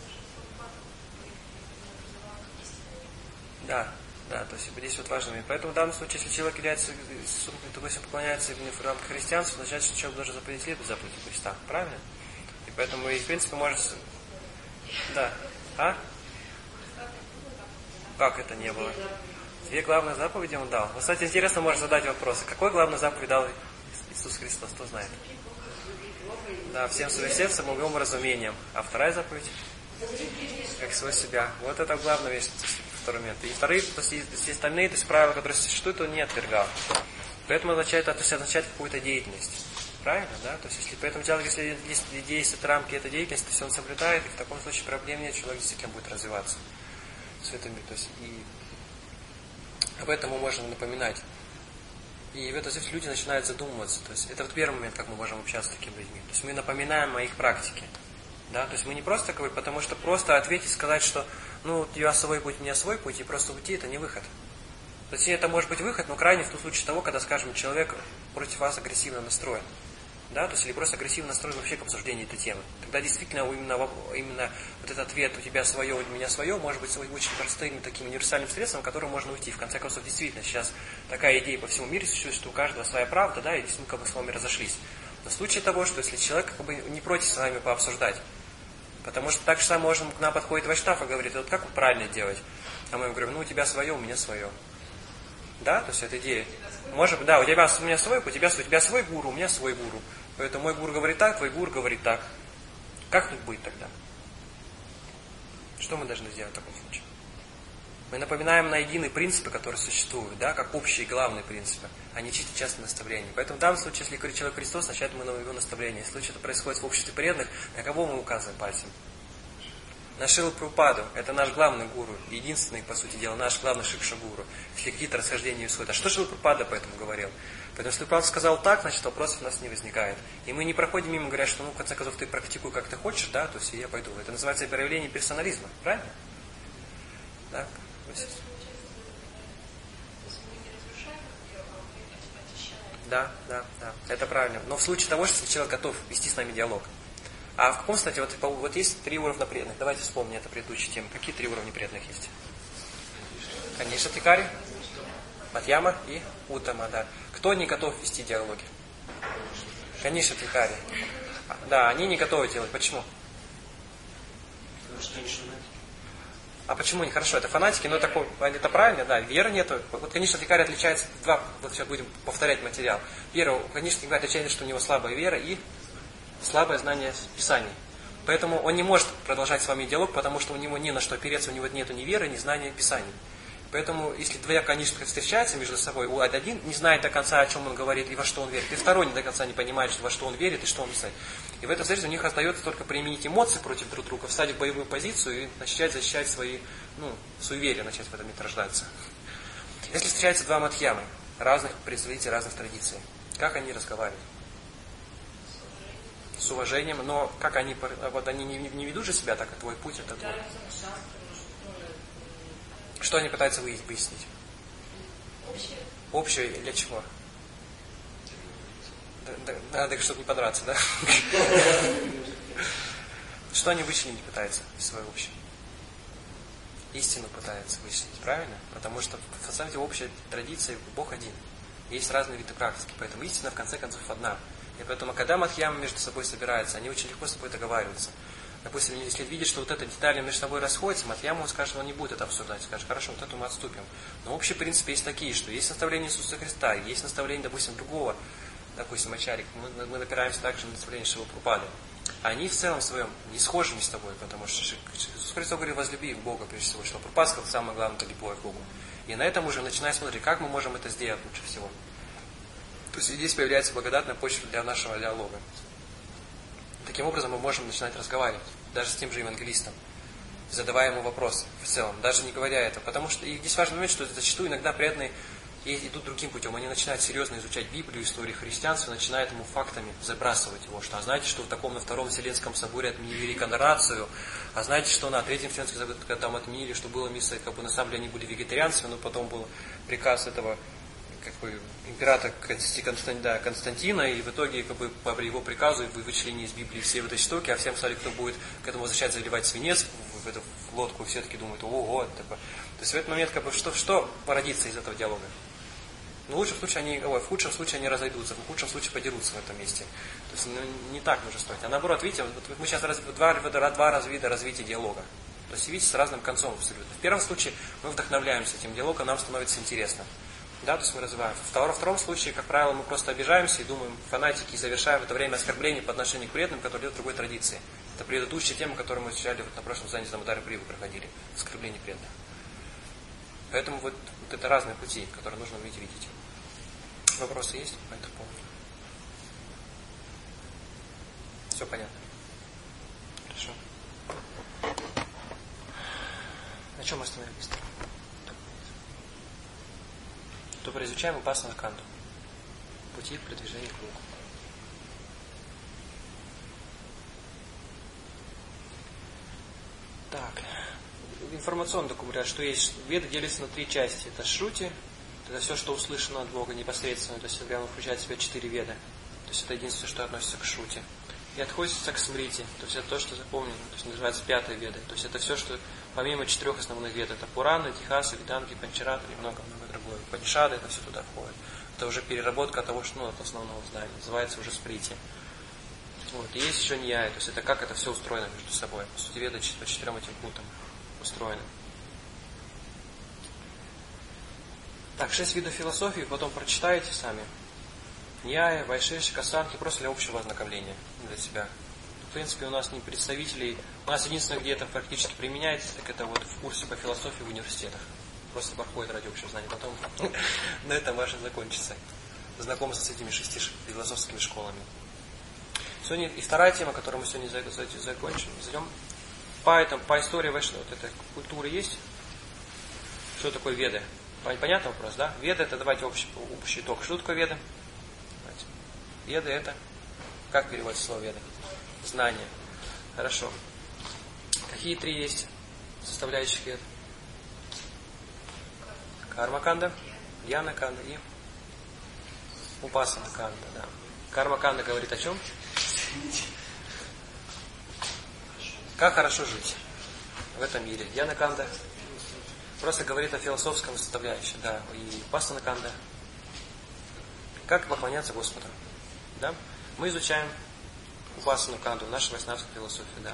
Да, да, то есть здесь вот важно. И поэтому в данном случае, если человек является, допустим, поклоняется именно в рамках христианства, означает, что человек должен заповедь следовать заповеди Христа. Правильно? И поэтому, и, в принципе, может... Да. А? Как это не было? Две главные заповеди он дал. Вот, кстати, интересно, можно задать вопрос. Какой главную заповедь дал Иисус Христос? Кто знает? Да, всем своим сердцем, умом, разумением. А вторая заповедь? Как свой себя. Вот это главная вещь, второй момент. И вторые, то есть, все остальные, то есть правила, которые существуют, он не отвергал. Поэтому означает, то есть означает какую-то деятельность. Правильно, да? То есть, если поэтому человек, если есть действуют рамки этой деятельности, то есть он соблюдает, и в таком случае проблем нет, человек действительно будет развиваться. В этом мире. То есть, и об этом мы можем напоминать. И в этом случае люди начинают задумываться. То есть это вот первый момент, как мы можем общаться с такими людьми. То есть мы напоминаем о их практике. Да? То есть мы не просто говорим, потому что просто ответить, сказать, что ну, у тебя свой путь, у меня свой путь, и просто уйти, это не выход. Точнее, это может быть выход, но крайне в том случае того, когда, скажем, человек против вас агрессивно настроен. Да? То есть, или просто агрессивно настроен вообще к обсуждению этой темы. Тогда действительно именно, именно вот этот ответ «у тебя свое, у меня свое» может быть очень простым таким универсальным средством, которым можно уйти. В конце концов, действительно, сейчас такая идея по всему миру существует, что у каждого своя правда, да, и действительно как бы с вами разошлись. Но в случае того, что если человек как бы не против с вами пообсуждать, потому что так же самое можно, к нам подходит Вайшнав и говорит, вот как правильно делать? А мы ему говорим, ну у тебя свое, у меня свое. Да, то есть это идея. Может, да, у тебя у меня свой, у тебя свой, у тебя свой гуру, у меня свой гуру. Поэтому мой гуру говорит так, твой гуру говорит так. Как тут быть тогда? Что мы должны сделать в таком случае? Мы напоминаем на единые принципы, которые существуют, да, как общие главные принципы, а не чисто частные наставления. Поэтому в данном случае, если говорит человек Христос, означает мы на его наставление. Если случай это происходит в обществе преданных, на кого мы указываем пальцем? На Шрилу Прабхупаду. Это наш главный гуру, единственный, по сути дела, наш главный шикша-гуру. Если какие-то расхождения исходят. А что Шрила Прабхупада по этому говорил? Поэтому, если Прабхупада сказал так, значит вопросов у нас не возникает. И мы не проходим мимо, говоря, что ну, в конце концов, ты практикуй, как ты хочешь, да, то есть я пойду. Это называется проявление персонализма. Правильно? Да? Да, да, да. Это правильно. Но в случае того, что человек готов вести с нами диалог. А в каком, кстати, вот, вот есть три уровня преданных. Давайте вспомним это предыдущую тему. Какие три уровня преданных есть? Конечно, Трикари, Мадьяма и Уттама, да. Кто не готов вести диалоги? Конечно, Трикари. Да, они не готовы делать. Почему? А почему не? Хорошо, это фанатики, но это, это правильно, да, веры нету. Вот, конечно, Трикари отличается, два, вот сейчас будем повторять материал. Первое, конечно, Трикари отличается, что у него слабая вера и слабое знание Писаний. Поэтому он не может продолжать с вами диалог, потому что у него ни на что опереться, у него нет ни веры, ни знания Писаний. Поэтому, если двояк, конечно, встречаются между собой, один не знает до конца, о чем он говорит и во что он верит, и второй не до конца не понимает, во что он верит и что он не знает. И в этом случае у них остается только применить эмоции против друг друга, встать в боевую позицию и начать защищать свои, ну, суеверия, начать в этом мире рождаться. Если встречаются два мадхьямы, разных представителей разных традиций, как они разговаривают? С уважением, но как они, вот они не, не ведут же себя так, как твой путь, это твой. Что они пытаются выяснить? Общее. Общее для чего? Да, да, надо, чтобы не подраться, да? Что они вычленить пытаются из своего общего? Истину пытаются вычленить, правильно? Потому что, в самом деле, общая традиция, Бог один. Есть разные виды практики, поэтому истина, в конце концов, одна. И поэтому, когда мадхьямы между собой собираются, они очень легко с собой договариваются. Допустим, если видит, что вот эта деталь между собой расходится, мадхьяма скажет, он не будет это обсуждать, скажет, хорошо, вот это мы отступим. Но общие принципы есть такие, что есть наставление Иисуса Христа, есть наставление, допустим, другого, допустим, Ачарьи, мы, мы опираемся также на наставление Шрилы Прабхупады. Они в целом своем не схожи с тобой, потому что Иисус Христос говорит, возлюби Бога прежде всего, что Прабхупада сказал, самое главное, это любовь к Богу. И на этом уже начинаем смотреть, как мы можем это сделать лучше всего. То есть здесь появляется благодатная почва для нашего диалога. Таким образом мы можем начинать разговаривать, даже с тем же евангелистом, задавая ему вопросы в целом, даже не говоря это. Потому что и здесь важный момент, что зачастую иногда преданные идут другим путем. Они начинают серьезно изучать Библию, историю христианства, начинают ему фактами забрасывать его. Что, а знаете, что в таком на Втором Вселенском соборе отменили реконорацию, а знаете, что на Третьем Вселенском соборе там отменили, что было миссия, как бы на самом деле они были вегетарианцами, но потом был приказ этого как бы императора Константина, да, Константина, и в итоге как бы, по его приказу вы вычленили из Библии все вот эти штуки, а всем сказали, кто будет к этому возвращать, заливать свинец в, в эту в лодку, все таки думают, ого, это такое. То есть в этот момент как бы, что, что породится из этого диалога? Ну, в лучшем случае они, ой, в худшем случае они разойдутся, в худшем случае подерутся в этом месте. То есть ну, не так нужно строить. А наоборот, видите, вот мы сейчас раз, два, два вида развития диалога. То есть видите, с разным концом абсолютно. В первом случае мы вдохновляемся этим диалогом, нам становится интересно. Да, то есть мы развиваемся. В втором, втором случае, как правило, мы просто обижаемся и думаем, фанатики, и завершаем в это время оскорбление по отношению к преданным, которые идут в другой традиции. Это предыдущая тема, которую мы изучали вот на прошлом занятии Дамодары Привы проходили. Оскорбление преданных. Поэтому вот, вот это разные пути, которые нужно уметь видеть. Вопросы есть по этому поводу? Все понятно? Хорошо. На чем мы остановились? То произучаем Упасана Канду. Пути к продвижению к Богу. Так. Информационный документ, что есть веды делятся на три части. Это шрути, это все, что услышано от Бога непосредственно. То есть прямо включает в себя четыре веды. То есть это единственное, что относится к шрути. И относится к смрити. То есть это то, что запомнено. То есть называется пятая веда. То есть это все, что помимо четырех основных вед. Это Пурана, Тихаса, Веданги, Панчарата и много-много другое. Панишады, это все туда входит. Это уже переработка того, что ну, от основного знания. Называется уже смрити. Вот. И есть еще ньяя. То есть это как это все устроено между собой. По сути, веды по четырем этим пунктам устроены. Так, шесть видов философии, потом прочитаете сами. Ньяя, Вайшешика, Санхи, просто для общего ознакомления для себя. В принципе, у нас не представителей, у нас единственное, где это практически применяется, так это вот в курсе по философии в университетах. Просто проходит ради общего знания. Потом на этом ваше закончится. Знакомство с этими шести философскими школами. Сегодня и вторая тема, которую мы сегодня закончим, зайдем. По, этому, по истории Вайшнава, вот этой культуры есть. Что такое веды? Понятный вопрос, да? Веды, это давайте общий, общий итог. Что такое веды? Давайте. Веды это, как переводится слово веды? Знание. Хорошо. Какие три есть составляющих вед? Карма-канда, Дьяна-канда и Упасана Канда, да. Карма Канда говорит о чем? Как хорошо жить в этом мире. Дьяна Канда просто говорит о философском составляющем, да. И Упасана Канда как поклоняться Господу. Да? Мы изучаем Упасану Канду в нашей вайшнавской философии, да.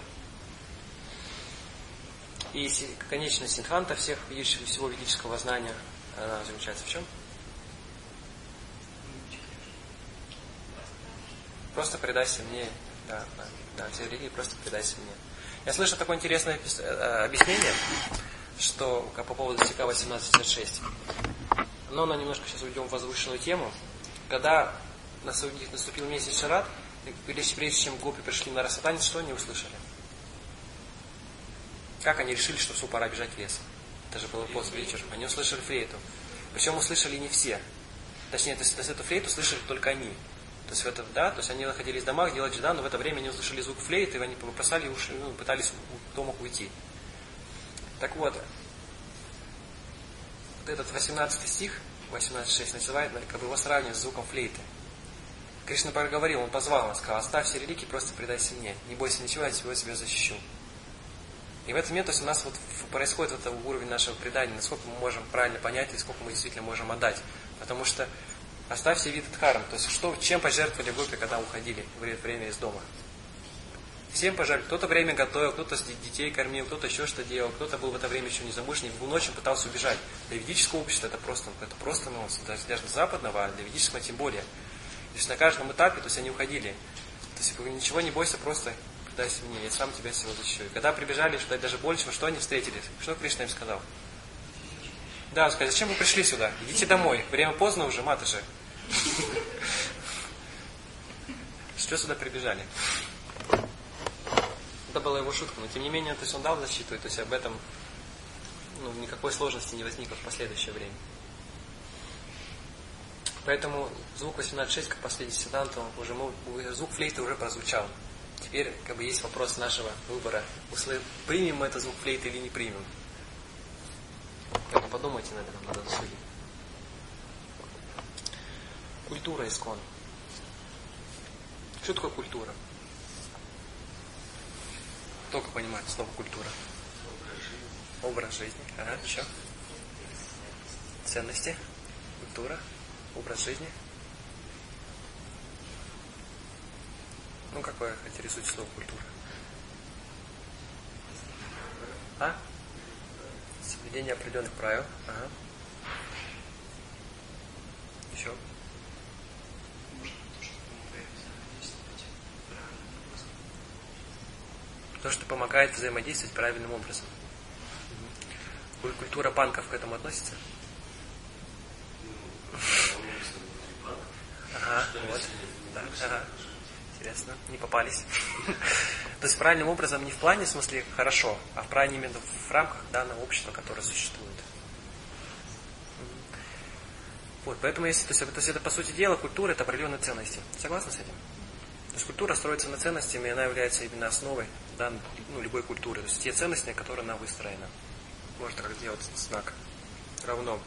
И конечная сиддханта всех, всего ведического знания, она заключается в чем? Просто предайся мне, да, да, да, все религии, просто предайся мне. Я слышал такое интересное объяснение, что по поводу стиха восемнадцать шестьдесят шесть. Но на немножко сейчас уйдем в возвышенную тему. Когда наступил месяц Шарат, прежде чем гопи пришли на Расатанец, что они услышали? Как они решили, что все, пора бежать в лес? Это же было поздно вечером. Они услышали флейту. Причем услышали не все. Точнее, то есть эту флейту слышали только они. То есть, в это, да, то есть они находились в домах, делали джидан, но в это время они услышали звук флейты, и они попасали, ну, пытались у дома уйти. Так вот, вот этот восемнадцатый стих, восемнадцать шесть, называет, как бы его сравнивает с звуком флейты. Кришна проговорил, он позвал, он сказал: оставь все религии, просто предайся мне. Не бойся ничего, я тебя, тебя защищу. И в этот момент, то есть у нас вот происходит вот этот уровень нашего предания, насколько мы можем правильно понять, и сколько мы действительно можем отдать. Потому что оставь все виды дхарм. То есть, что, чем пожертвовали гопи, когда уходили в время из дома? Всем пожертвовали. Кто-то время готовил, кто-то детей кормил, кто-то еще что делал, кто-то был в это время еще не замужний, в ночью пытался убежать. Для ведического общества это просто, это просто нонсенс. Даже для западного, а для ведического тем более. То есть на каждом этапе, то есть они уходили. То есть ничего не бойся, просто предайся мне, я сам тебя всего защищу. И когда прибежали, что даже больше, что они встретились? Что Кришна им сказал? Да, он сказал: зачем вы пришли сюда? Идите домой. Время поздно уже, матуши. Что сюда прибежали? Это была его шутка, но тем не менее, то есть он дал защиту, и то есть об этом, ну, никакой сложности не возникло в последующее время. Поэтому звук восемнадцать шесть, как последний сиддханта, уже звук флейты уже прозвучал. Теперь как бы есть вопрос нашего выбора: примем мы этот звук флейты или не примем. Поэтому подумайте над этим, надо судить. Культура искон. Что такое культура? Только понимает слово культура. Образ жизни. Ага, еще. Ценности. Культура. Образ жизни. Ну, как вы интересуете слово культура? А? Соблюдение определенных правил. Ага. Еще. То, что помогает взаимодействовать правильным образом. Угу. Культура панков к этому относится? Ага, вот. Да, ага. Интересно, не попались. То есть правильным образом не в плане, в смысле, хорошо, а в правильном именно в рамках данного общества, которое существует. Вот, поэтому если, то есть, то есть это по сути дела культура, это определенные ценности. Согласны с этим? То есть культура строится на ценностях, и она является именно основой, да, ну, любой культуры. То есть те ценности, на которые она выстроена. Можно как сделать знак. Равно.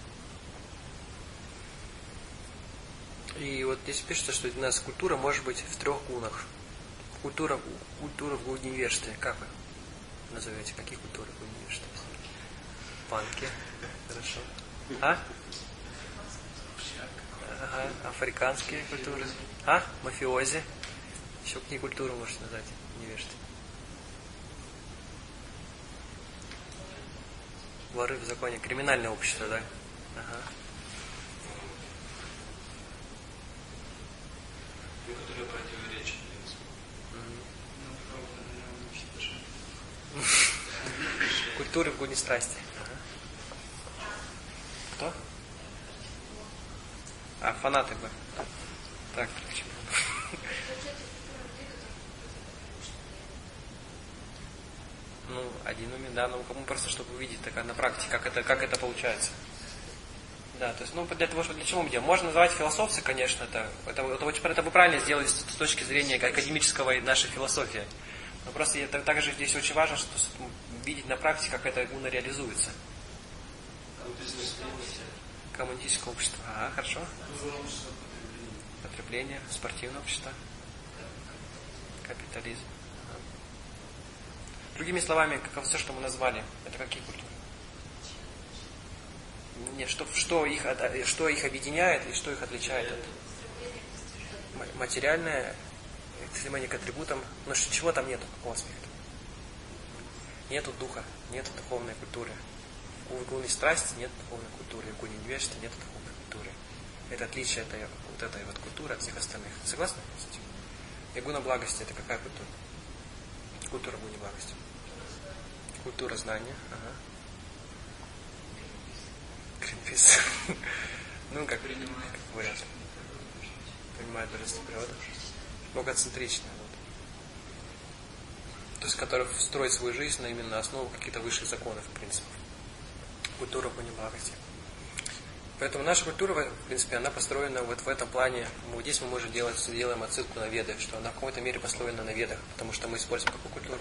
И вот здесь пишется, что у нас культура может быть в трех гунах. Культура, культура в гуниверстве. Как вы назовете? Какие культуры в гуниверстве? Панки. Хорошо. А? Ага. Африканские культуры. А? Мафиози. Еще какие культуры можете назвать в невежестве? Воры в законе. Криминальное общество, да? Ага. Некоторые противоречат. Культуры в гуне страсти. Ага. Кто? А, фанаты бы. Так, почему? Ну, один умеет, да, но кому просто, чтобы увидеть так, на практике, как это, как это получается. Да, то есть, ну, для того, что для чего мы делаем? Можно называть философией, конечно, это, это, это, это вы правильно сделали с точки зрения академического и нашей философии. Но просто это, также здесь очень важно, что видеть на практике, как это гуна реализуется. Коммунистическое общество. А, хорошо. потребление, спортивное общество, капитализм. Другими словами, как все, что мы назвали, это какие культуры? Не, что, что, их, что их объединяет и что их отличает от материальное, стремление к атрибутам, но чего там нету, какого аспекта? Нету духа, нету духовной культуры. У гуни страсти нет духовной культуры, у гуни невежества нет духовной культуры. Это отличие этой, вот этой вот культуры от всех остальных. Согласны с этим? И гуна благости это какая культура? Культура гуни благости. Культура знания. Ага. Гринпис. Ну, как говорят. Принимает божество природы. Богоцентричная. Вот. То есть, который строит свою жизнь на именно основу каких-то высших законов и принципов. Культура гуни благости. Поэтому наша культура, в принципе, она построена вот в этом плане. Мы, здесь мы можем делать, делаем отсылку на Веды, что она в какой-то мере построена на Ведах, потому что мы используем какую культуру?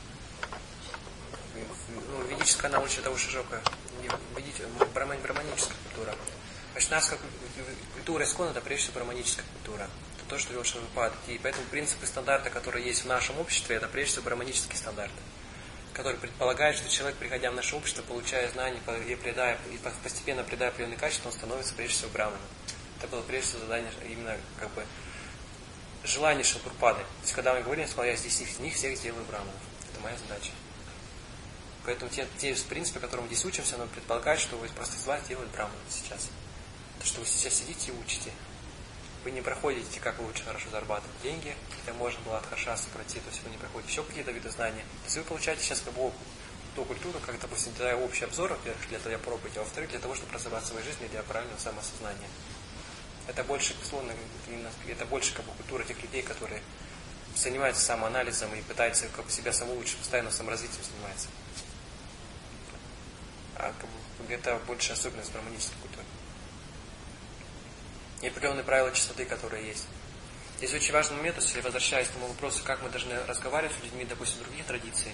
Ну, ведическая, она очень того широкая. Браманическая культура. Значит, у нас как культура исконна, это прежде всего браманическая культура. Это то, что делает Шилапад. И поэтому принципы стандарта, которые есть в нашем обществе, это прежде всего браманические стандарты, который предполагает, что человек, приходя в наше общество, получая знания и, придая, и постепенно придая определенные качества, он становится прежде всего браманом. Это было прежде всего задание, именно как бы желание Шилапады. То есть, когда мы говорим, я сказал, я здесь из них всех сделаю браманов. Это моя задача. Поэтому те, те принципы, которым мы здесь учимся, оно предполагает, что вы просто из вас делают браманов сейчас. То, что вы сейчас сидите и учите. Вы не проходите, как лучше хорошо зарабатывать деньги, хотя можно было от хашаса пройти, то есть вы не проходите еще какие-то виды знаний. То есть вы получаете сейчас как бы ту культуру, как, допустим, для общий обзор, во-первых, для того, для пробовать, а во-вторых, для того, чтобы разобраться в своей жизни, для правильного самосознания. Это больше, условно, это больше как бы культура тех людей, которые занимаются самоанализом и пытаются как бы, себя самоулучшить, постоянно саморазвитием занимаются. А как бы, это больше особенность браманической культуры. И определенные правила чистоты, которые есть. Здесь очень важный момент, если возвращаясь к тому вопросу, как мы должны разговаривать с людьми, допустим, других традиций.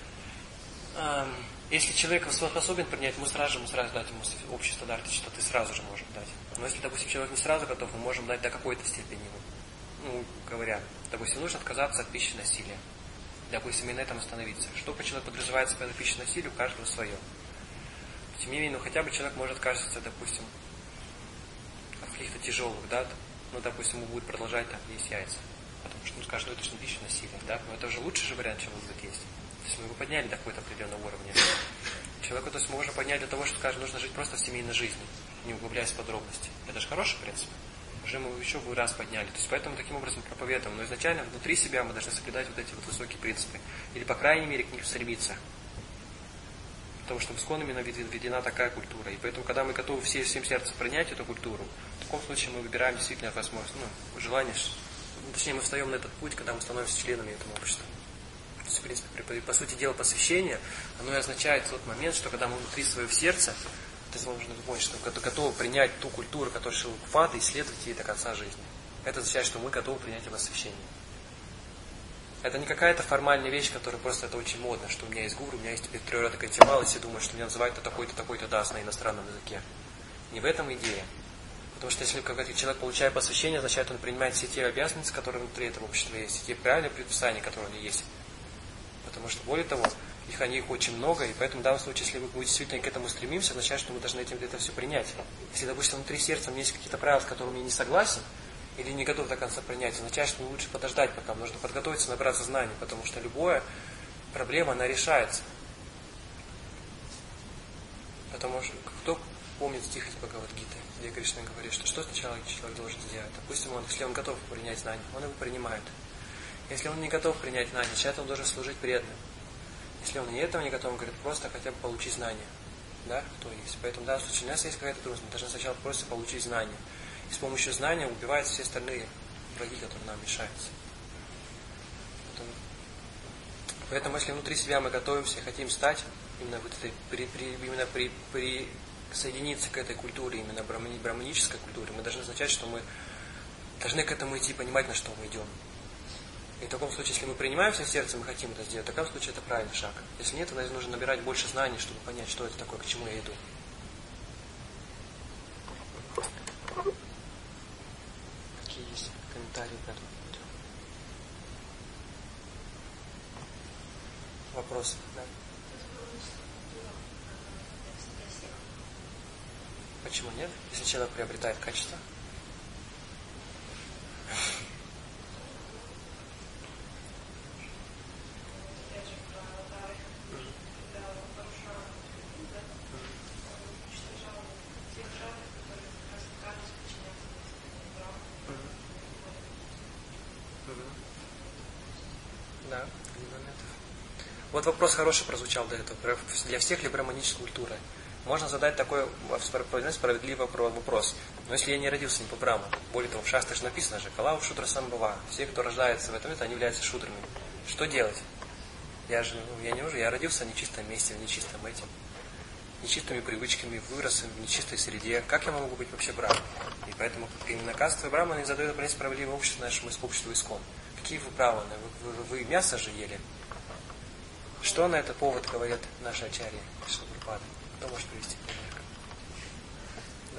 Если человек способен принять, мы сразу же мы сразу дать ему общий стандарт чистоты, сразу же можем дать. Но если, допустим, человек не сразу готов, мы можем дать до какой-то степени ему. Ну, говоря, допустим, нужно отказаться от пищи насилия. Допустим, и на этом остановиться. Что по человеку подразумевается под пищей насилию, у каждого свое. Тем не менее, ну хотя бы человек может отказаться, допустим, каких-то тяжелых, да, ну, допустим, он будет продолжать там есть яйца. Потому что, ну, скажет, ну, это же не пища насилия, да, но это же лучший же вариант, чем он будет есть. То есть мы его подняли до какого-то определенного уровня. Человеку, то есть, мы можем поднять для того, что, скажем, нужно жить просто в семейной жизни, не углубляясь в подробности. Это же хороший принцип. Уже мы его еще бы раз подняли. То есть, поэтому таким образом проповедуем. Но изначально внутри себя мы должны соблюдать вот эти вот высокие принципы. Или, по крайней мере, к них стремиться. Потому что в искон именно введена такая культура. И поэтому, когда мы готовы все, всем сердцем принять эту культуру, в таком случае мы выбираем действительно возможность, ну, желание, ну, точнее, мы встаем на этот путь, когда мы становимся членами этого общества. То есть, в принципе, по, по сути дела, посвящение, оно и означает тот момент, что когда мы внутри своего сердца, то есть мы нужно понять, что готовы принять ту культуру, которая Шилапада, и исследовать ей до конца жизни. Это означает, что мы готовы принять его посвящение. Это не какая-то формальная вещь, которая просто это очень модно, что у меня есть гуру, у меня есть теперь природа Кайтимал, и все думают, что меня называют такой-то, такой-то дас на иностранном языке. Не в этом идея. Потому что если когда человек получает посвящение, означает, он принимает все те обязанности, которые внутри этого общества есть, все те правильные предписания, которые у него есть. Потому что, более того, их, они их очень много, и поэтому в данном случае, если мы действительно к этому стремимся, означает, что мы должны этим, это все принять. Если, допустим, внутри сердца у меня есть какие-то правила, с которыми я не согласен, или не готов до конца принять, означает, что лучше подождать пока. Нужно подготовиться, набраться знаний, потому что любая проблема, она решается. Потому что, кто помнит стих из Бхагавад-гиты, где Кришна говорит, что что сначала человек должен сделать? Допустим, он, если он готов принять знания, он его принимает. Если он не готов принять знания, значит, он должен служить преданным. Если он и этого не готов, он говорит, просто хотя бы получить знания. Да, кто есть. Поэтому в данном случае у нас есть какая-то трудность, мы должны сначала просто получить знания. И с помощью знания убиваются все остальные враги, которые нам мешаются. Поэтому, поэтому если внутри себя мы готовимся и хотим стать, именно, вот этой, при, при, именно при, при, соединиться к этой культуре, именно брамани, браманической культуре, мы должны означать, что мы должны к этому идти, понимать, на что мы идем. И в таком случае, если мы принимаем всем сердцем и хотим это сделать, в таком случае это правильный шаг. Если нет, то нужно набирать больше знаний, чтобы понять, что это такое, к чему я иду. Какие есть комментарии к этому. Вопросы? Да? Почему нет? Если человек приобретает качество? Да, вот вопрос хороший прозвучал до этого. Для всех ли браманическая культура? Можно задать такой справедливый вопрос. Но если я не родился не по браму, более того, в шастрах написано же, Калау шутра самбава. Все, кто рождается в этом мире, они являются шудрами. Что делать? Я же, ну, я не уже, я родился в нечистом месте, в нечистом этим, нечистыми привычками, вырос в нечистой среде. Как я могу быть вообще брамом? И поэтому именно каста браманы задают в принципе справедливое общество нашему обществу искон. Какие вы браманы? Вы, вы, вы мясо же ели? Что на этот повод говорят наши ачарьи, Шилапрапады? Кто может привести пример? Да?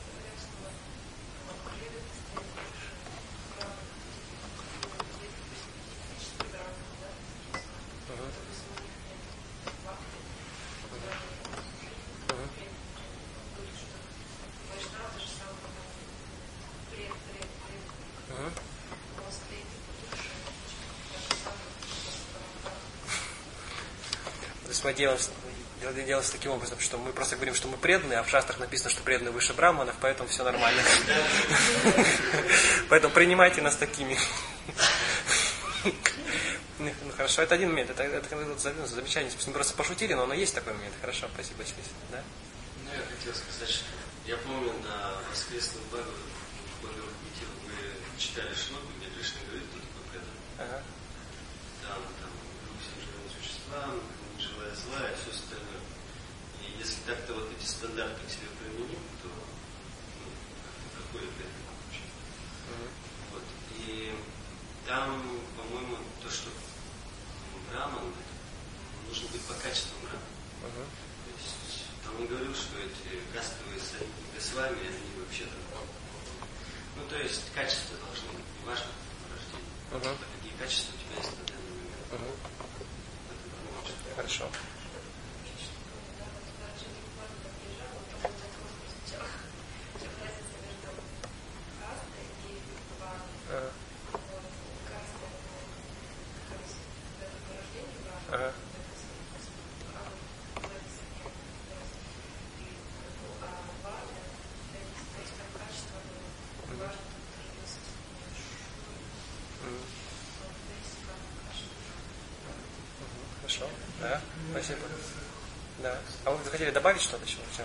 Мы делаем, делаем таким образом, что мы просто говорим, что мы преданные, а в шастрах написано, что преданные выше браманов, поэтому все нормально. Поэтому принимайте нас такими. Ну хорошо, это один момент, это, это замечание. Мы просто пошутили, но оно есть такой момент. Хорошо, спасибо, Честь. Да? Ну, я хотел сказать, что я помню на воскресном Бхагавад-гите вы читали шлоку, где Кришна говорит, кто такой преданный. Ага. Там, там, всем живым существам, желая зла и все остальное. И если как-то вот эти стандарты к себе применим, то ну, какой это вообще. Mm-hmm. Вот. И там, по-моему, то, что браман, нужно быть по качеству брамана. Mm-hmm. То есть там он говорил, что эти кастовые госвами, они вообще там. Ну, то есть качество должно быть, не важно по рождению. Mm-hmm. А какие качества у тебя есть на данный момент. Mm-hmm. Хорошо. Ага. Хорошо. Да, спасибо. Да. А вы захотели добавить что-то еще? Да.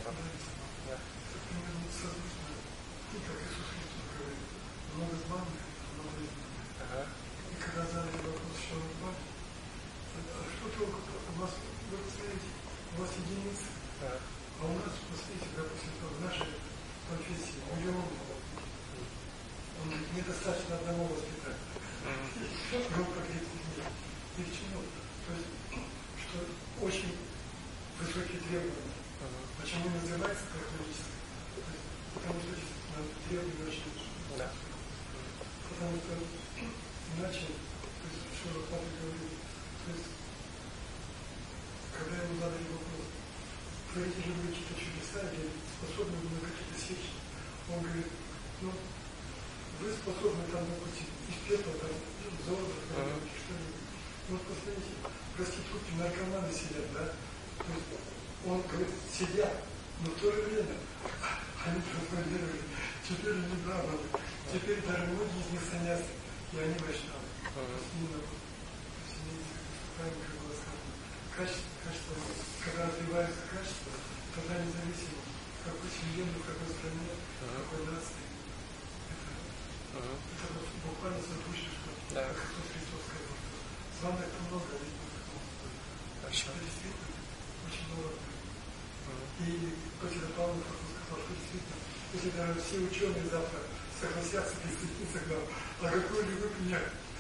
Ага. И когда задали вопрос, что он бог, а что толку? У вас, вы посмотрите, у вас единицы, ага. А у нас, посмотрите, допустим, в нашей профессии миллион. Он говорит, недостаточно одного воспитания. Группа говорит, нет. И к чему? То есть, что очень высокие требования. Ага. Почему называется как количество? Потому что действительно требования очень высокие. Да. Потому что иначе, то есть, что Рапада говорит, то есть, когда ему задали вопрос, творите ли вы какие-то чудеса или способны вы на какие-то сечи, он говорит, ну, вы способны там, допустим, из пепла, там, золото, там, что-нибудь. Вот посмотрите, проститутки, наркоманы сидят, да? То есть, он говорит, сидят, но в то же время они трансформировали, теперь они браманы, теперь даже многие из них саньясы, и они вайшнавы. Именно, правильно, как было сказано, качество, качество, когда развивается качество, тогда независимо, в какой семье, в какой стране, в какой нации, это, это вот буквально созвучно, что как Христос Христос сказал, что звонок много, а ведь это действительно очень много. И Патина Павловна сказал, что действительно, если даже все ученые завтра согласятся присоединиться к нам, а какой ли вы меня?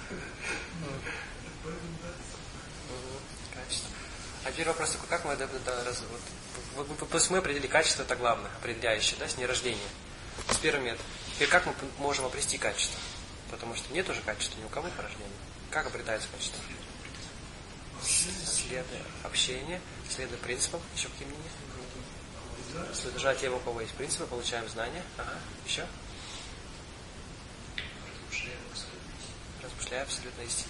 Поэтому да. Качество. А теперь вопрос такой, как мы это, это раз, вот, вот, мы определили качество, это главное, определяющее, да, с нерождения. С первым методом. Теперь как мы можем обрести качество? Потому что нет уже качества ни у кого по рождению. Как обретается качество? Следуя общение, следуя принципам, еще каким мнениям? Следуя тем, у кого есть принципы, получаем знания. Ага. Еще? Размышляя абсолютно истину.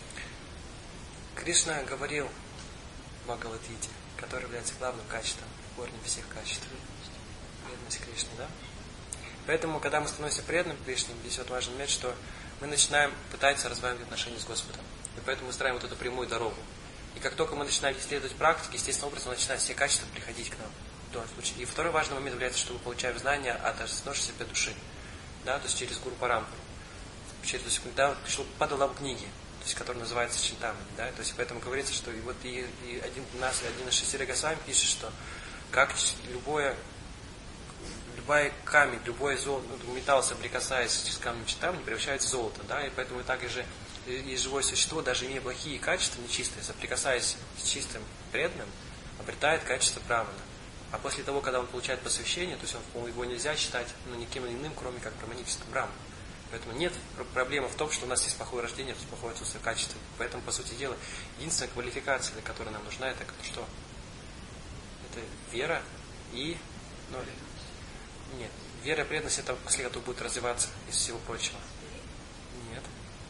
Кришна говорил в Бхагавад-гите, который является главным качеством, корнем всех качеств. Преданность Кришне, да? Поэтому, когда мы становимся преданным Кришне, здесь вот важно иметь, что мы начинаем пытаться развивать отношения с Господом. И поэтому мы строим вот эту прямую дорогу. И как только мы начинаем исследовать практики, естественным образом начинают все качества приходить к нам. В том случае. И второй важный момент является, что мы получаем знания от оснувшейся себя души. Да, то есть через Гуру Парампару. Через, то есть, да, падала в книге, то есть, которая называется Чинтамани. Да, то есть поэтому говорится, что и вот и, и один нас, один из Шри Госвами пишет, что как любое, любой камень, любой золото, ну, металл, соприкасаясь с камнем Чинтамани, превращается в золото. Да, и поэтому также и живое существо, даже имея плохие качества, нечистые, соприкасаясь с чистым преданным, обретает качество брамана. А после того, когда он получает посвящение, то есть он, его нельзя считать ну, никем иным, кроме как браманическим браманом. Поэтому нет проблемы в том, что у нас есть плохое рождение, то есть плохое отсутствие качества. Поэтому, по сути дела, единственная квалификация, для которой нам нужна, это что? Это вера и... Ну, нет. Вера и преданность, это после этого будет развиваться из всего прочего. Нет.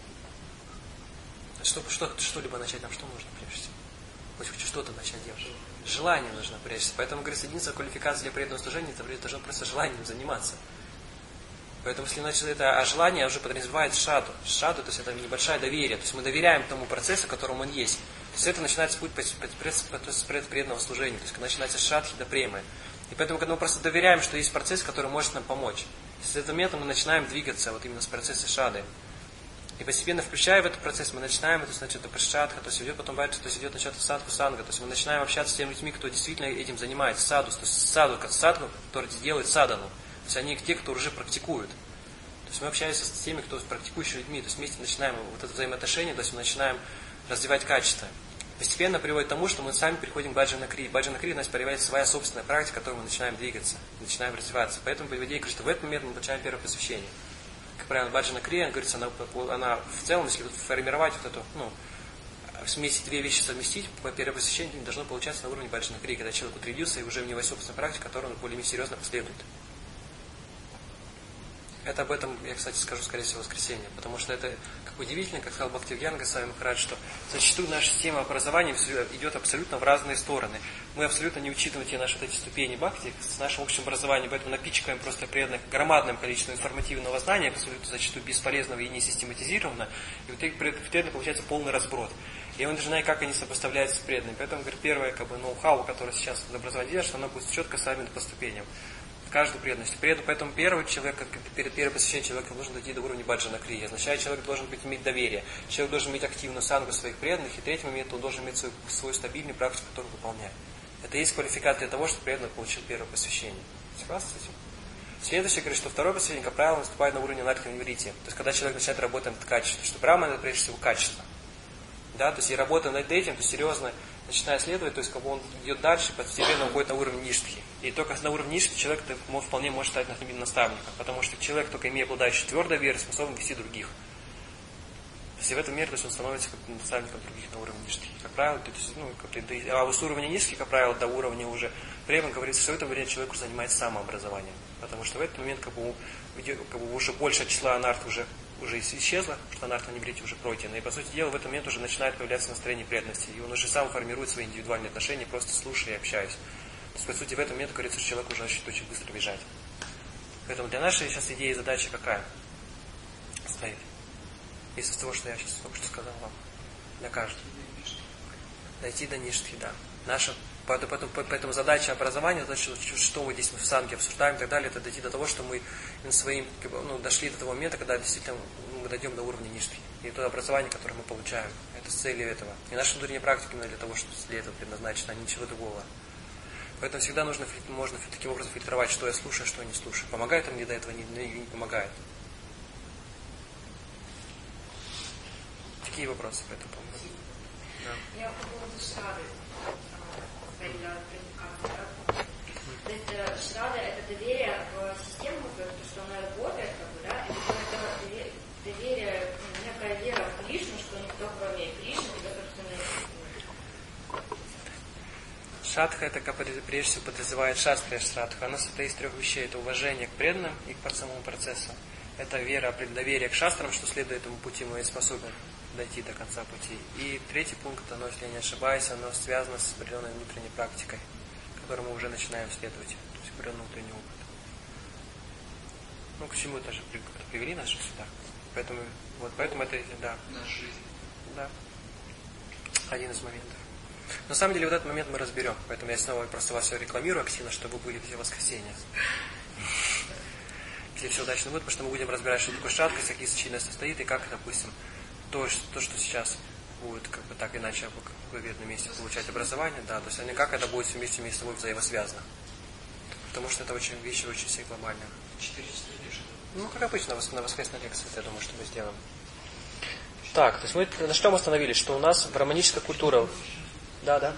Чтобы что, что-либо начать, нам что нужно прежде всего? Хоть что-то начать делать. Желание нужно прежде всего. Поэтому, говорится, единственная квалификация для преданного служения, это должно просто желанием заниматься. Поэтому, если начать это, а желание уже подразумевает шаду. Шаду, то есть это небольшое доверие. То есть мы доверяем тому процессу, которому он есть. То есть это начинается путь преданного служения. То есть начинается шадхи до премы. И поэтому, когда мы просто доверяем, что есть процесс, который может нам помочь. С этого момента мы начинаем двигаться вот именно с процесса шады. И постепенно включая в этот процесс, мы начинаем, это значит, это пришадха, то есть идет потом баджа, то есть идет начало садху санга, то есть мы начинаем общаться с теми людьми, кто действительно этим занимается, саду, то есть саду, как садху, который делает садану. То есть они те, кто уже практикуют. То есть мы общаемся с теми, кто с практикующими людьми, то есть вместе начинаем вот это взаимоотношение, то есть мы начинаем развивать качество. Постепенно приводит к тому, что мы сами приходим к баджана кри. Баджана кри у нас появляется своя собственная практика, в которой мы начинаем двигаться, начинаем развиваться. Поэтому Бхагавад-гите говорит, что в этот момент мы получаем первое посвящение. Как правило, баджана кри, говорится, она, она в целом, если формировать вот эту, ну, вместе две вещи совместить, по первое посвящение не должно получаться на уровне баджана кри, когда человек утрудился и уже у него собственная практика, которую он более-менее серьезно последует. Это об этом я, кстати, скажу, скорее всего, в воскресенье, потому что это как удивительно, как сказал Бхактивьян Госвами Махарадж, что зачастую наша система образования идет абсолютно в разные стороны. Мы абсолютно не учитываем те наши вот эти ступени бхакти с нашим общим образованием, поэтому напичкаем просто преданных громадным количеством информативного знания, абсолютно зачастую бесполезного и не систематизированного, и вот преданно получается полный разброд. И он даже знает, как они сопоставляются с преданными. Поэтому, говорит, первое как бы, ноу-хау, которое сейчас в образовании делает, что оно будет четко ставлено по ступеням. Каждую преданность. Поэтому первый человек, как перед первым посвящением человека должен дойти до уровня баджана кри. Означает, человек должен быть, иметь доверие. Человек должен иметь активную сангу своих преданных. И третий момент, он должен иметь свою, свою стабильную практику, которую выполняет. Это и есть квалификация для того, чтобы преданный получил первое посвящение. Согласны с этим? Следующее говорит, что второе посвящение, как правило, наступает на уровне нархи-ниврити. То есть, когда человек начинает работать над качеством. Что брамана это прежде всего качество. Да, то есть, и работа над этим, то серьезно начиная следовать, то есть, как бы он идет дальше, постепенно уходит на уровень ништхи. И только на уровне ништхи человек вполне может стать наставником, потому что человек, только имея обладающий твердой верой, способен вести других. То есть, в этом мере, то есть, он становится как наставником других на уровне ништхи. Как правило, то есть, ну, как, а с уровня ништхи, как правило, до уровня уже према говорится, что в это время человек уже занимается самообразованием. Потому что в этот момент, как бы, как бы уже большее число анарт уже уже исчезла, что анарта ниврити уже пройдена. И, по сути дела, в этот момент уже начинает появляться настроение преданности. И он уже сам формирует свои индивидуальные отношения, просто слушая и общаясь. То есть, по сути, в этом момент, говорится, что человек уже начнет очень быстро бежать. Поэтому для нашей сейчас идеи и задача какая стоит? Из того, что я сейчас только что сказал вам. Для каждого. Дойти до ништхи, да. Наша, поэтому, поэтому задача образования, значит, что мы здесь мы в санге обсуждаем и так далее, это дойти до того, что мы своим, ну, дошли до того момента, когда действительно мы дойдем до уровня ништхи. И то образование, которое мы получаем, это с целью этого. И наша внутренняя практика именно для того, чтобы для этого предназначена, а ничего другого. Поэтому всегда нужно, можно таким образом фильтровать, что я слушаю, что я не слушаю. Помогает он мне до этого, не, не, не помогает. Какие вопросы по этому поводу? Да. Я по поводу шрады. То есть шрада это доверие в систему, то, что она работает, как бы, да, и это доверие, ну, некая вера в Кришну, что никто кроме Кришны тебя, собственно, не... Шрадха это, как прежде всего подразумевает шастрия шрадха. Она состоит из трех вещей. Это уважение к преданным и к самому процессу. Это вера, доверие к шастрам, что следует этому пути мы способны дойти до конца пути. И третий пункт, оно, если я не ошибаюсь, оно связано с определенной внутренней практикой, которой мы уже начинаем следовать. То есть определенный внутренний опыт. Ну, к чему это же привели нас сюда. Поэтому, вот, поэтому это, да. Наша жизнь. Да. Один из моментов. На самом деле, вот этот момент мы разберем. Поэтому я снова просто вас все рекламирую активно, чтобы вы были все воскресенья. Если все удачно будет, потому что мы будем разбирать, что такое шрадха, из каких сочинений состоит, и как, допустим, то, то, что сейчас будет как бы так иначе в конкретном месте получать образование, да, то есть они как это будет все вместе между собой взаимосвязано. Потому что это очень вещи очень все глобальные. Четыре часа лишь. Ну, как обычно, на воскресной лекции, я думаю, что мы сделаем. Так, то есть мы на чем остановились? Что у нас браманическая культура. Да, да.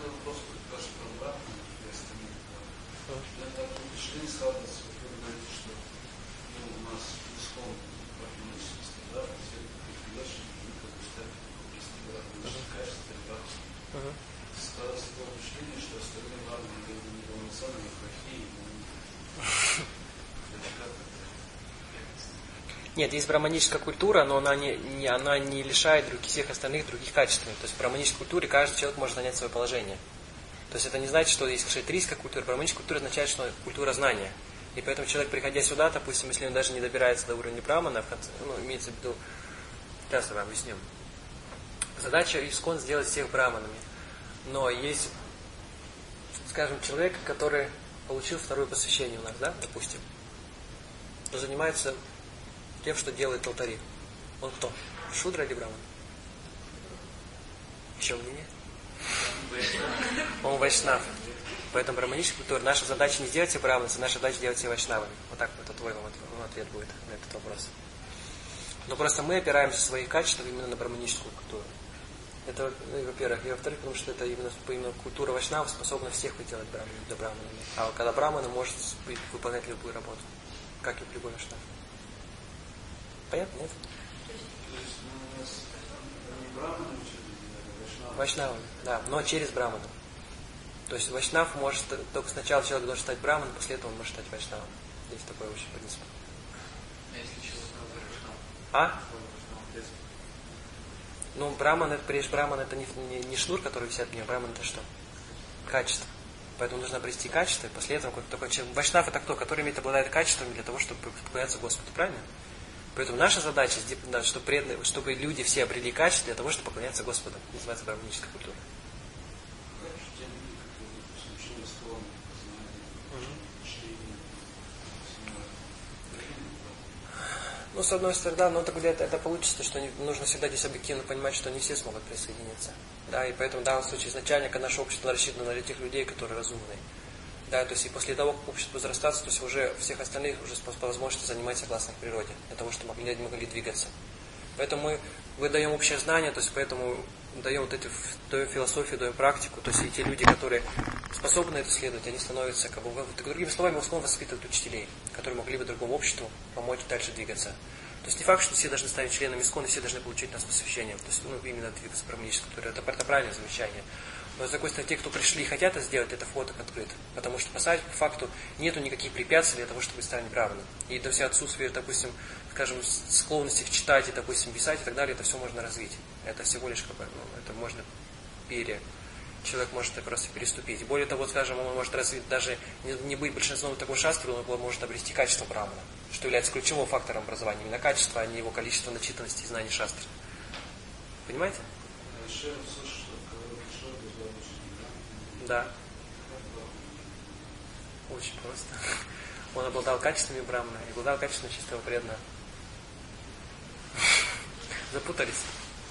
Нет, есть браманическая культура, но она не, не, она не лишает других, всех остальных других качеств. То есть в браманической культуре каждый человек может занять свое положение. То есть это не значит, что есть кшатрийская культура. Браманическая культура означает, что культура знания. И поэтому человек, приходя сюда, допустим, если он даже не добирается до уровня брамана, в конце, ну, имеется в виду, сейчас я вам объясню. Задача искон сделать всех браманами. Но есть, скажем, человек, который получил второе посвящение у нас, да, допустим, он занимается тем, что делает алтари. Он кто? Шудра или браман? Еще мнение? Он вайшнав. Поэтому браманическая культура. Наша задача не сделать все браманцы, наша задача сделать все вайшнавами. Вот так вот твой вам ответ будет на этот вопрос. Но просто мы опираемся в своих качествах именно на браманическую культуру. Это, ну, во-первых. И во-вторых, потому что это именно, именно культура вайшнава способна всех делать браманами, да, браманами. А когда брамана может выполнять любую работу, как и любой вайшнав. Понятно, нет? То есть у нас не браманы учили, а вайшнавами, да, но через браману. То есть вайшнав может, только сначала человек должен стать браманом, после этого он может стать вайшнавом. Есть такой общий принцип. А если человек вайшнав? А? Ну, браман, это, прежде браман, это не, не, не шнур, который висит в нем, браман это что? Качество. Поэтому нужно обрести качество, и после этого какой-то такой человек. Вайшнав это кто? Который имеет, обладает качествами для того, чтобы поклоняться Господу, правильно? Поэтому наша задача, чтобы, преданные, чтобы люди все обрели качество для того, чтобы поклоняться Господу. Это называется браманическая культура. Ну, с одной стороны, да, но тогда это, это получится, что не, нужно всегда здесь объективно понимать, что не все смогут присоединиться. Да, и поэтому в данном случае изначально наше общество рассчитано на тех людей, которые разумные. Да, то есть и после того, как общество будет разрастаться, то есть уже всех остальных уже по возможности занимать согласно природе, для того, чтобы могли, могли двигаться. Поэтому мы выдаем общее знание, то есть поэтому даем вот эти, даем философию, даем практику, то есть и те люди, которые способны это следовать, они становятся, как бы, другими словами, условно воспитывают учителей, которые могли бы другому обществу помочь дальше двигаться. То есть не факт, что все должны стать членами искон, и все должны получить нас посвящение. То есть, ну, именно двигаться браманической культурой. Это, это правильное замечание. Но, с другой стороны, те, кто пришли и хотят это сделать, это фото открыт. Потому что, по факту, нету никаких препятствий для того, чтобы стать браманом. И до всего отсутствия, допустим, скажем, склонности читать и, допустим, писать и так далее, это все можно развить. Это всего лишь, как бы, ну, это можно пере... Человек может это просто переступить. Более того, скажем, он может развить, даже не, не быть большинством такого шастры, он может обрести качество брамана, что является ключевым фактором образования. Именно качество, а не его количество начитанности и знаний шастры. Понимаете? Да. Очень просто. Он обладал качествами брамана и обладал качеством чистого преданного. Запутались.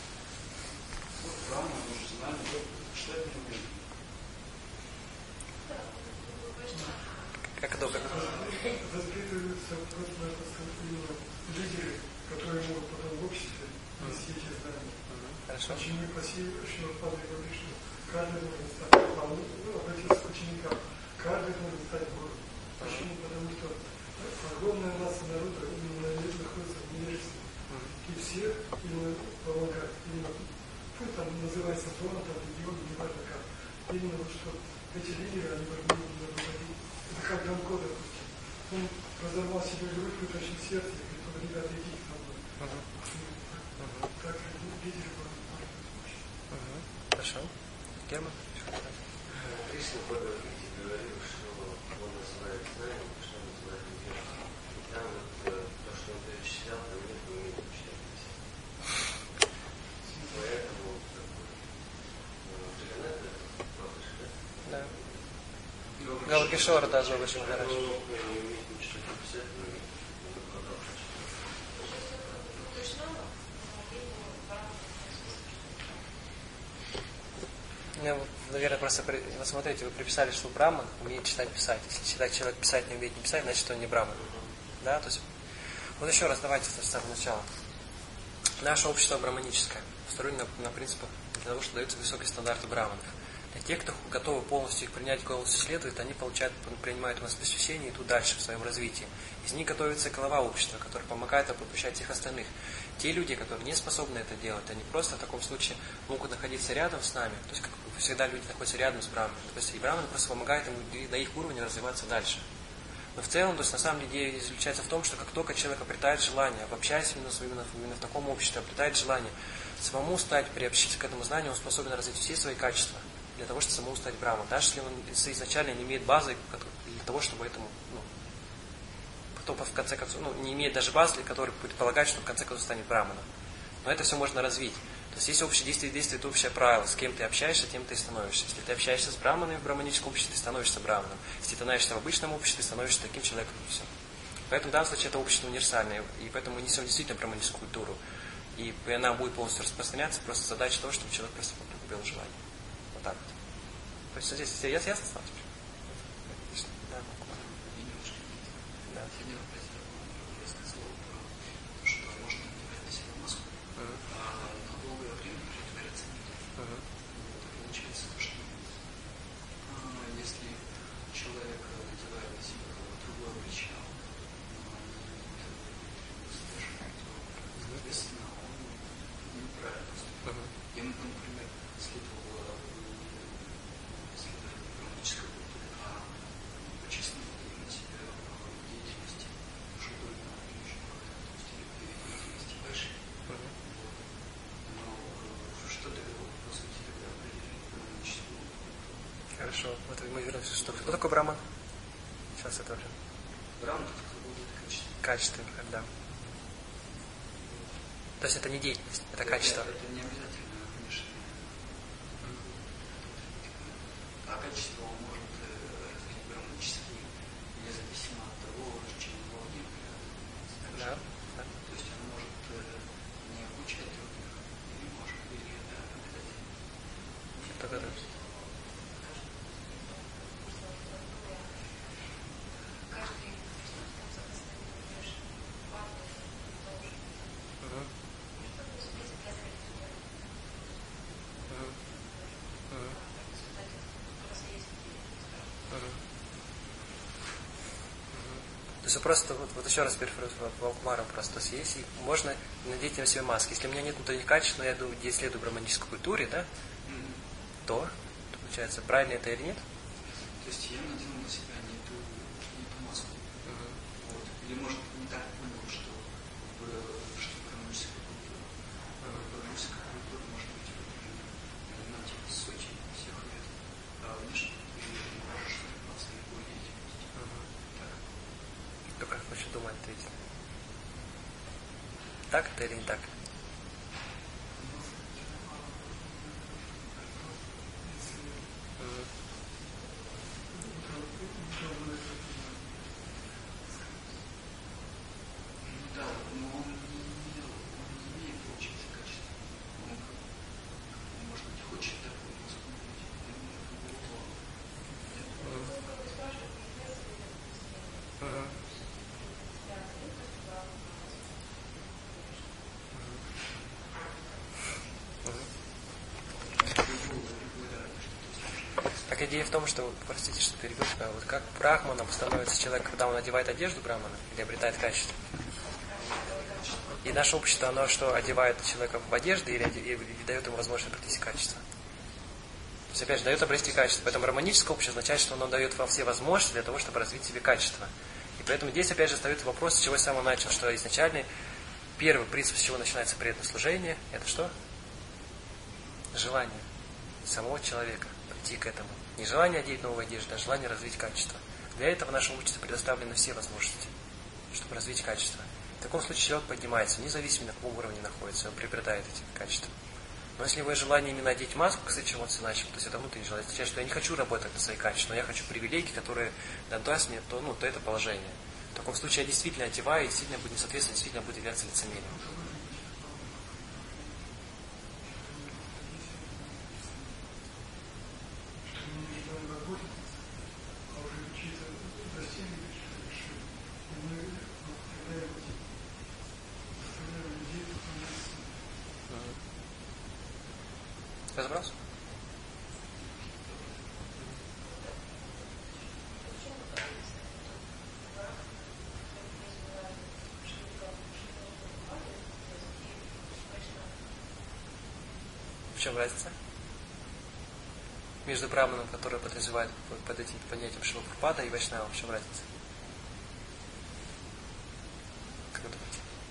Как долго? Воспитываются просто лидеры, которые могут потом в обществе нести эти знания. Хорошо. Очень некрасиво, что Павел говорит, что каждый должен стать, ну, обратиться к ученикам, каждый должен стать гуру. Почему? Потому что огромная масса народа именно находится в невежестве. и все именно помогают. Именно, ну, там называется зона, там регион, не важно как. Именно вот что эти лидеры, они должны именно выходить. Это как Ганко, допустим. Он разорвал себе грудь, вытащил сердце, и говорит, ребята, идите со мной. Uh-huh. Так лидеры могут помочь. Хорошо. Герман? Кришна в Бхагавад-гите говорил, что он называет знанием, что он называет невежеством. И там вот то, что он перечислял, там нет умения участия. Поэтому Джаганнат это Прабхупада, да? Да. Галакишора даже очень хорошо. Он не умеет ничего написать, но не продолжать. Наверное, просто, вот смотрите, вы приписали, что Браман умеет читать и писать. Если считать, человек писать не умеет не писать, значит, он не Браман. Да, то есть, вот еще раз, давайте с самого начала. Наше общество браманическое, построено на, на принципах для того, что даются высокие стандарты браманов. Для тех, кто готовы полностью их принять, полностью следует, они получают, принимают у нас посвящение и идут дальше в своем развитии. Из них готовится глава общества, который помогает обучать всех остальных. Те люди, которые не способны это делать, они просто в таком случае могут находиться рядом с нами. То есть, как всегда, люди находятся рядом с браманом. То есть, и браман просто помогает им до их уровня развиваться дальше. Но в целом, то есть, на самом деле, идея заключается в том, что как только человек обретает желание, обобщаясь именно, именно, именно в таком обществе, обретает желание самому стать, приобщиться к этому знанию, он способен развить все свои качества для того, чтобы самому стать браманом. Даже если он изначально не имеет базы для того, чтобы этому, ну, потом в конце концов, ну, не имеет даже базы, который будет полагать, что в конце концов станет браманом. Но это все можно развить. То есть, если общее действие действует общее правило, с кем ты общаешься, тем ты и становишься. Если ты общаешься с браманами в браманическом обществе, ты становишься браманом. Если ты становишься в обычном обществе, ты становишься таким человеком, и все. Поэтому в данном случае это общество универсальное, и поэтому мы несем действительно браманическую культуру. И она будет полностью распространяться, просто задача того, чтобы человек просто прикупил желание. Вот так вот. То есть здесь все ясно стало? Да. Да. Хорошо, вот мы вернемся, что кто такой браман? Сейчас это уже. Браман это какое-то качество. Качество, да. То есть это не деятельность, это, это качество. Это не обязательно внешнее. А качество он может развить браманически, независимо от того, чем его не является. Да, да. То есть он может не обучать других, или может, или это обязательно. Это да. То есть просто, вот, вот еще раз перефразирую Валкмаром просто, то есть если можно надеть на себя маски. Если у меня нет внутренних качеств, но я я следую браманической культуре, да, mm-hmm. то, то, получается, правильно это или нет? То есть я надел на себя не ту, не ту маску. Mm-hmm. Вот. Или, может, не так понял, что, что браманическая культура. Mm-hmm. Браманическая культура может быть в элементе сути всех лет, а внешне ты не можешь заниматься любой деятельностью. Mm-hmm. Так. Кто как хочет думать, ответить. Так это или не так? Да, но он не имел, он не имеет, получается, качества. Он, может быть, хочет такую музыку, Uh-huh. Так идея в том, что, простите, что перебил, вот как брахманом становится человек, когда он одевает одежду брамана или обретает качество? И наше общество, оно что, одевает человека в одежды или, или дает ему возможность обрести качество? То есть, опять же, дает обрести качество. Поэтому гармоническое общество означает, что оно дает вам все возможности для того, чтобы развить себе качество. И поэтому здесь, опять же, встает вопрос, с чего я с самого начал, что изначальный, первый принцип, с чего начинается преданное служение, это что? Желание самого человека прийти к этому. Не желание одеть новую одежду, а желание развить качество. Для этого нашему обществу предоставлены все возможности, чтобы развить качество. В таком случае человек поднимается, независимо на каком уровне находится, он приобретает эти качества. Но если вы желание именно одеть маску, кстати, чего он начал, то есть это внутреннее желание, означает, что я не хочу работать на свои качества, но я хочу привилегии, которые даст мне то, ну, то это положение. В таком случае я действительно одеваю, и действительно будет несоответственно, действительно будет являться лицемерием. Разобрался? В чем разница? Между браманом, который подразумевает под этим понятием Шрила Прабхупада, и Вайшнавом, в чем разница? Как вы думаете?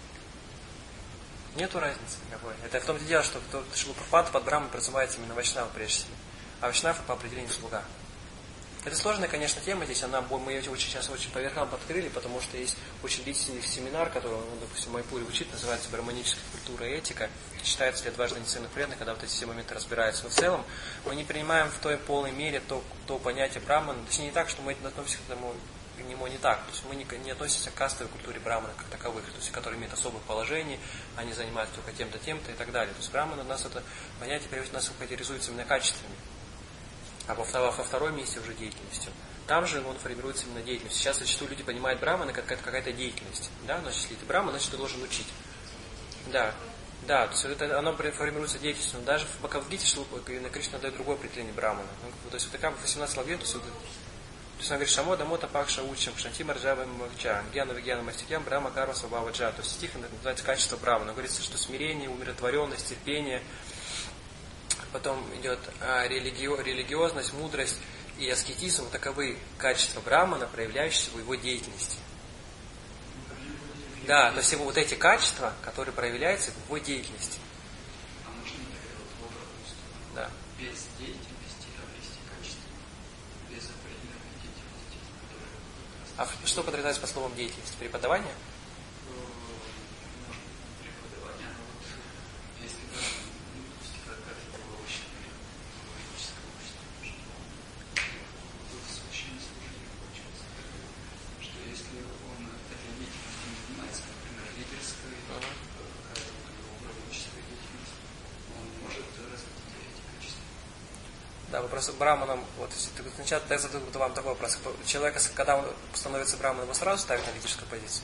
Нету разницы никакой. Это в том-то дело, что Шрила Прабхупада под брамой подразумевается именно Вайшнава прежде всего. А Вайшнава по определению слуга. Это сложная, конечно, тема здесь, она, мы ее очень, сейчас очень по верхам подкрыли, потому что есть очень длительный семинар, который, ну, допустим, в Майпуре учит, называется «Гармоническая культура и этика». Считается ли это важно ценных преданных, когда вот эти все моменты разбираются. Но в целом мы не принимаем в той полной мере то, то понятие брамана. Точнее, не так, что мы относимся к этому, к нему не так. То есть мы не, не относимся к кастовой культуре брамана как таковых, то есть которые имеют особых положений, они занимаются только тем-то, тем-то и так далее. То есть брамана у нас это понятие, прежде всего, нас характеризуется именно качествами. А во, во втором месте уже деятельностью. Там же он формируется именно деятельностью. Сейчас зачастую люди понимают брамана как какая-то деятельность. Да? Но если ты браман, значит ты должен учить. Да. Да, то есть это, оно формируется деятельностью. Но даже в Бхагавад-гите Кришна дает другое определение брамана. Ну, то есть вот такая в восемнадцатой главе, то есть, вот, то есть он говорит, Шамо дамота пакша учим, шанти марджава махча, гьяна вегьяна мастикям, брама карма свабава джа. То есть стих называется качество брамана. Говорится, что смирение, умиротворенность, терпение. Потом идет а, религи... религиозность, мудрость и аскетизм. Таковы качества брамана, проявляющиеся в его деятельности. Да, то есть его вот эти качества, которые проявляются в его деятельности. А можно не вот в обратную сторону? Да. Без деятельности обрести качество. Без определенной деятельности, которая... А что подразумевается под словом деятельность? Преподавание? Может быть, преподавание, но вот если как это было очень логическое общество, что тут священнослужение получается, что если он этой деятельностью не занимается, например, лидерской, какая-то управленческая деятельность, он может развить эти качества. Да, вопрос браманом, вот если ты сначала я задаю вам такой вопрос. Человек, когда он становится браманом, его сразу ставят на лидерскую позицию?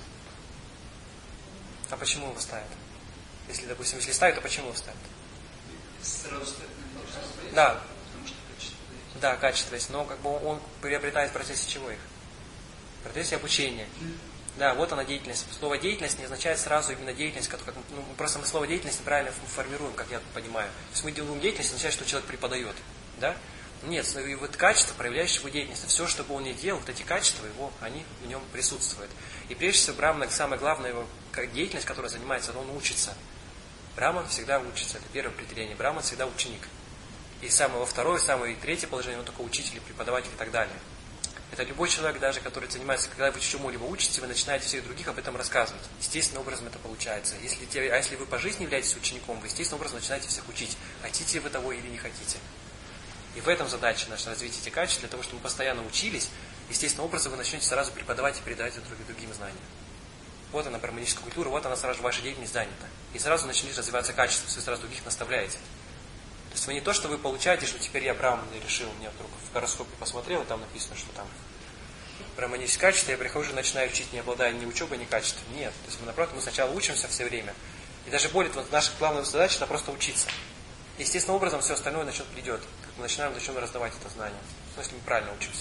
А почему его ставят? Если, допустим, если ставят, то почему его ставят? Сразу ставят на лидерскую позицию? Да. Потому что качество есть. Да, качество есть, но как бы он приобретает в процессе чего их? В процессе обучения. Да, вот она деятельность. Слово деятельность не означает сразу именно деятельность, как, ну, просто мы слово деятельность неправильно формируем, как я понимаю. То есть мы делаем деятельность, означает, что человек преподает. Да? Нет, и вот качество, проявляющее его деятельность, все, что бы он ни делал, вот эти качества его, они в нем присутствуют. И прежде всего, браман, самая главная его деятельность, которой занимается, он учится. Браман всегда учится, это первое определение. Браман всегда ученик. И самое во второе, самое и третье положение, он только учитель, преподаватель и так далее. Это любой человек, даже который занимается, когда вы чему-либо учите, вы начинаете всех других об этом рассказывать. Естественным образом это получается. Если, а если вы по жизни являетесь учеником, вы естественным образом начинаете всех учить. Хотите вы того или не хотите. И в этом задача наша развить эти качества, для того, чтобы мы постоянно учились, естественным образом вы начнете сразу преподавать и передавать друг другим знания. Вот она, гармоническая культура, вот она сразу ваша деятельность занята. И сразу начнет развиваться качество, вы сразу других наставляете. То есть вы не то, что вы получаете, что теперь я браман решил, мне вдруг в гороскопе посмотрел, и там написано, что там браманическое качество, я прихожу и начинаю учить, не обладая ни учебой, ни качеством. Нет. То есть мы, напротив, мы сначала учимся все время. И даже более того, наша главная задача это просто учиться. Естественным образом все остальное начнет придет. Мы начинаем, начнем раздавать это знание. Ну, если мы правильно учимся.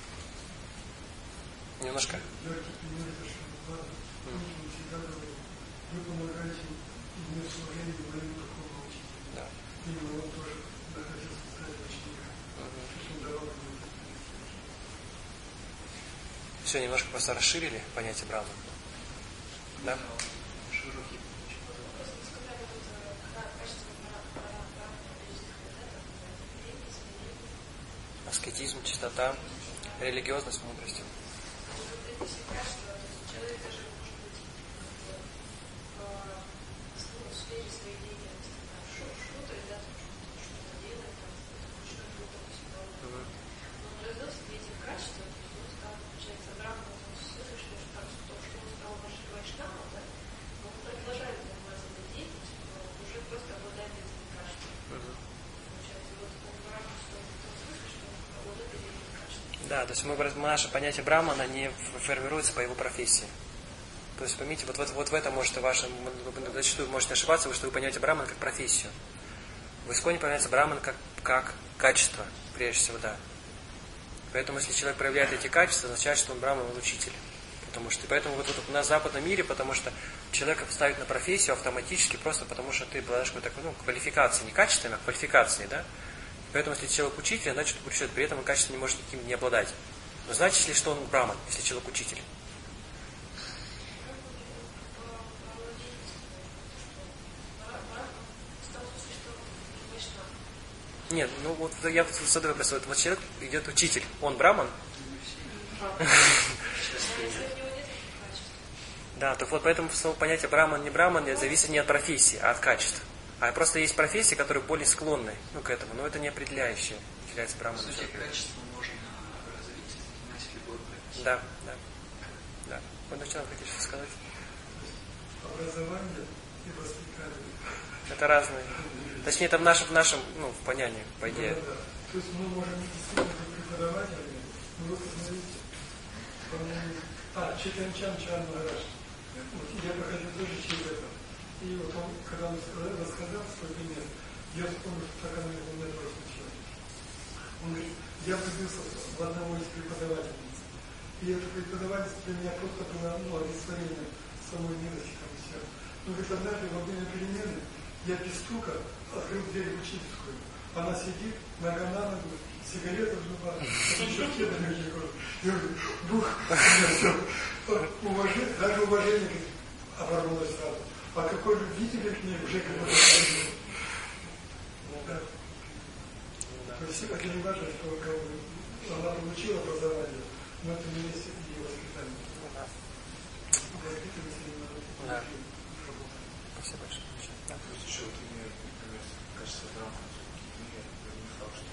Немножко. вы помогаете именно в служении моему духовному учителю. Да. Именно он тоже находился в стадии ученика. Он давал мне это. Все, немножко просто расширили понятие Брахмана. Да? Широкий. Аскетизм, чистота, религиозность, мудрость. Да, то есть мы, наше понятие Брахмана не формируется по его профессии. То есть поймите, вот, вот, вот в этом может ваше, вы зачастую можете ошибаться, что вы понимаете Брахман как профессию. В Исконе понимается Брахман как, как качество, прежде всего, да. Поэтому если человек проявляет эти качества, означает, что он Брахман, он учитель. Потому что, и поэтому вот, вот у нас в западном мире, потому что человека ставят на профессию автоматически, просто потому что ты обладаешь какой-то ну, квалификацией, не качествами, а квалификацией, да. Поэтому, если человек учитель, значит, учитель, при этом он качественно не может никаким не обладать. Но значит ли, что он Брахман, если человек учитель? Нет, ну вот я задаю вопрос. Вот человек идет учитель, он Брахман? Да, так вот поэтому понятие Брахман, не Брахман зависит не от профессии, а от качества. А просто есть профессии, которые более склонны ну, к этому, но это не определяющее, является Брахманом. По сути, качество можно развить, занимаясь любой профессией. Да, да, да. Вы начали хотите что сказать? Образование и воспитание. Это разные. Точнее, это в нашем, в нашем ну, в понятии, по идее. Да, да. То есть мы можем действительно быть преподавателями, но вы посмотрите, по-моему, а, Читанчан Чан Махарадж. Вот, я проходил тоже через это. И вот он, когда он рассказал свой пример, я вспомнил, что так оно у меня тоже случилось. Он говорит, я влюбился в одного из преподавательниц. И эта преподавательница для меня просто была ну, олицетворение самой милости там и все. Но говорит, однажды во время перемены я без стука открыл дверь в учительскую. Она сидит, нога на ногу, сигарета в зубах, потом еще кедами говорю. Я говорю, бух, все. Уважение, даже уважение оборвалось сразу. А какой же видели к ней уже какой-то ну, да. То есть это не важно, что как бы, она получила образование, но это не есть ее воспитание. Да. Воспитыватели надо да. работать. Спасибо большое. Да. То есть еще вот именно, например, кажется, Брахман все-таки мир, это не факт, что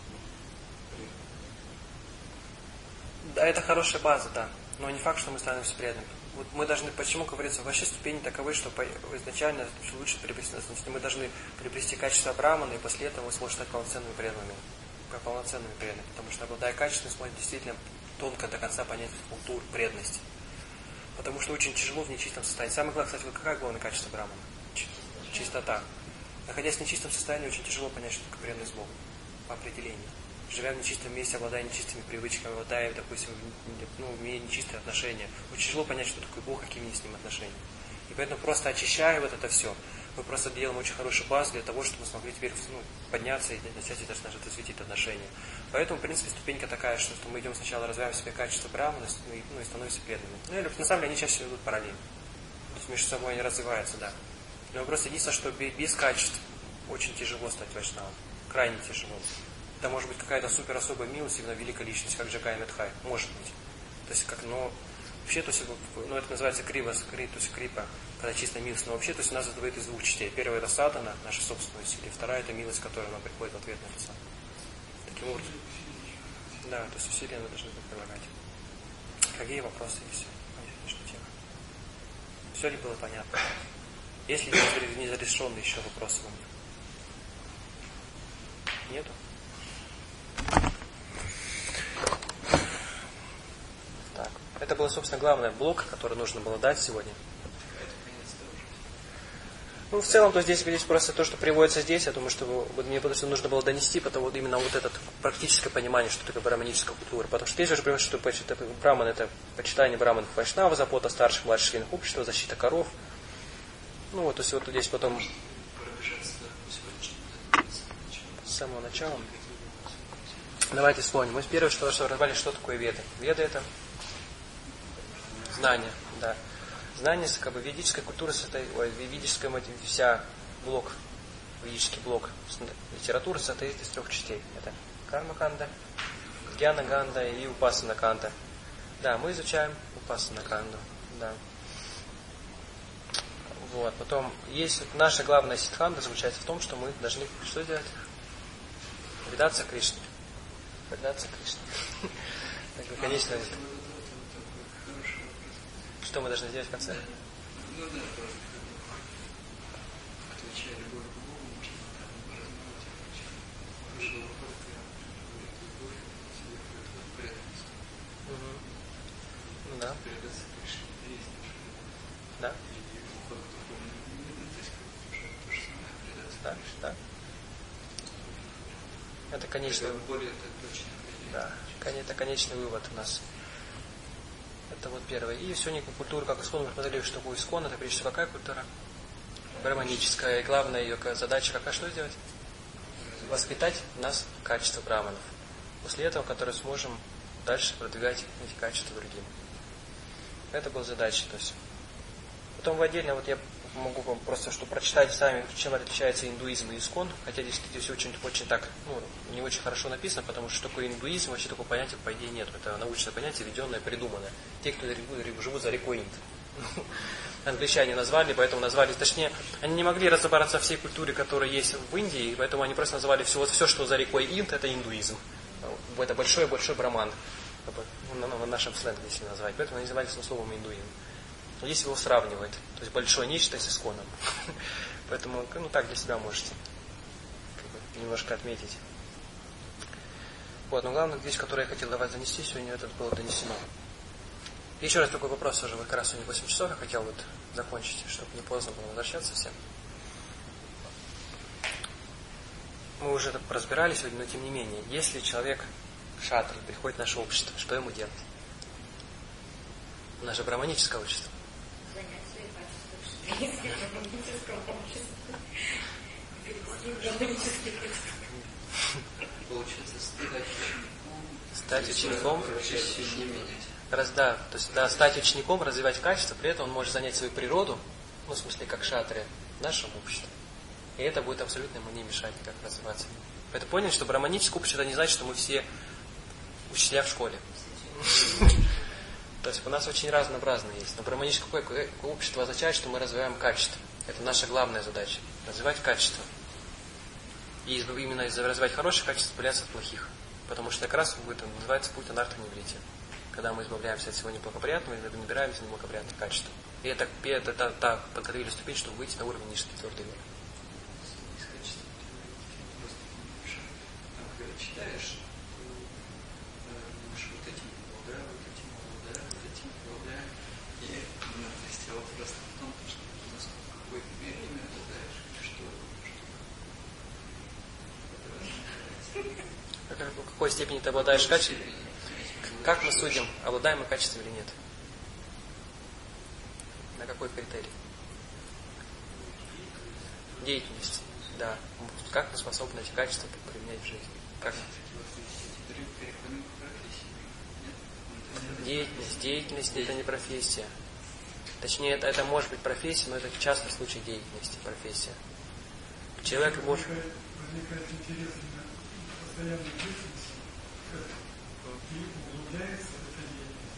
Да, это хорошая база, да. Но не факт, что мы становимся преданными. Вот мы должны, почему говорится, вообще ступени таковы, что изначально лучше приобрести, мы должны приобрести качество Брахмана, и после этого мы сможем стать полноценными преданными. Полноценными преданными. Потому что, обладая качеством, мы сможем действительно тонко до конца понять культуру преданности. Потому что очень тяжело в нечистом состоянии. Самое главное, кстати, вот какое главное качество Брахмана? Чистота. Находясь в нечистом состоянии, очень тяжело понять, что такое преданность Богу. По определению. Живя в нечистом месте, обладая нечистыми привычками, обладая, допустим, ну, имея нечистые отношения, очень тяжело понять, что такое Бог, какие с ним отношения. И поэтому просто очищая вот это все, мы просто делаем очень хорошую базу для того, чтобы мы смогли теперь ну, подняться и начать это, развить это отношения. Поэтому, в принципе, ступенька такая, что, что мы идем сначала развиваем в себе качество Брахмана, ну, и, ну, и становимся преданными. Ну, или, на самом деле, они чаще всего идут параллельно. То есть между собой они развиваются, да. Но просто единственное, что без качеств очень тяжело стать вайшнавом. Крайне тяжело. Это может быть какая-то супер особая милость, именно великая личность, как Джагай Медхай. Может быть. То есть, как, но вообще, то есть, ну, это называется крива, кри, то есть крипа, когда чисто милость. Но вообще, то есть, у нас состоит из двух частей. Первая это садхана, наша собственная сила, и вторая это милость, которая нам приходит в ответ на это сам. Таким образом. Да, то есть усилия мы должны прилагать. Какие вопросы есть? Все ли было понятно? Есть ли незарешенные еще вопросы у них? Нету? Так. Это был, собственно, главный блок, который нужно было дать сегодня. Ну, в целом, то здесь, здесь просто то, что приводится здесь, я думаю, что вот, мне просто нужно было донести, потому вот именно вот это практическое понимание, что такое браманическая культура. Потому что здесь уже приводится, что браман это почитание браманов вайшнава, забота старших, младших членов общества, защита коров, Ну вот, то есть вот здесь потом Пробежаться по сегодняшнему с самого начала. Давайте вспомним. Мы первое, что, что разобрали, что такое веды. Веды это знание, да. Знание, как бы ведическая культура состоит, ой, ведическая вся блок, ведический блок литературы состоит из трех частей. Это карма-канда, гьяна-ганда и упасана-канда. Да, мы изучаем упасана-канду. Да. Вот. Потом есть наша главная сиддханта заключается в том, что мы должны что делать? Предаться Кришне. Предаться Кришне. Так, конечно. Что мы должны сделать в конце? Ну да, просто отвечая любовь к Богу, можно там размывать. Хорошо, вопрос, любовь, себе преданность. Ну да. Предаться Кришне, это есть наша любовь. Да. И уход к духовному миру, то есть то же самое, предаться Да, Кришне. да. Это конечный Это более так точно. Да, это конечный вывод у нас. Это вот первое. И сегодня культура, как искон, мы посмотрели, что такое искон, это прежде всего какая культура? Браманическая. И главная ее задача какая, что сделать? Воспитать в нас качество браманов. После этого, которые сможем дальше продвигать эти качества другим. Это была задача. То есть. Потом в отдельно, вот я могу вам просто что прочитать сами, чем отличается индуизм и искон, хотя здесь, здесь очень, очень так, ну, не очень хорошо написано, потому что такое индуизм, вообще такого понятия по идее нет. Это научное понятие, введенное, придуманное. Те, кто живут за рекой Инд. Англичане назвали, поэтому назвали, точнее, они не могли разобраться во всей культуре, которая есть в Индии, поэтому они просто назвали все, вот все, что за рекой Инд, это индуизм. Это большой-большой браман, в нашем сленге, если назвать. Поэтому они называли словом индуизм. Если его сравнивать, то есть большое нечто с исконом. Поэтому, ну так для себя можете как бы, немножко отметить. Вот, но главная вещь, которую я хотел до вас донести, сегодня это было донесено. И еще раз такой вопрос уже, вот как раз сегодня восемь часов я хотел вот закончить, чтобы не поздно было возвращаться всем. Мы уже это разбирали сегодня, но тем не менее, если человек кшатри приходит в наше общество, что ему делать? Наше браманическое общество. Занять свои качества, перенести в браманическом обществе. Перенести в браманический качество. Получается, Стать стать учеником. учеником. Не менять. Раз, да, то есть да, стать учеником, развивать качества, при этом он может занять свою природу, ну, в смысле, как шатрия, в нашем обществе. И это будет абсолютно ему не мешать никак развиваться. Поэтому поняли, что браманическое общество не значит, что мы все учителя в школе. То есть у нас очень разнообразно есть. Но браманическое общество означает, что мы развиваем качество. Это наша главная задача. Развивать качество. И именно развивать хорошие качества, избавляться от плохих. Потому что как раз будет, называется путь анарта-ниврити. Когда мы избавляемся от всего неблагоприятного, мы набираемся на благоприятных качеств. И это, это та, та подготовили ступень, чтобы выйти на уровень низкий твердый мир. Из качества просто когда читаешь, думаешь, вот этим благодаря, вот этим благодаря, вот этим благодаря. И ну, то есть вопрос в том, что насколько какое время обладаешь, что, что В какой степени ты обладаешь качеством? Как мы судим, обладаем мы качеством или нет? На какой критерий? Деятельность. Да. Как мы способны эти качества применять в жизни? Как? Деятельность. Деятельность это не профессия. Точнее, это, это может быть профессия, но это частный случай деятельности, профессия. Человек может... Возникает интерес на постоянной деятельности, и углубляется эта деятельность.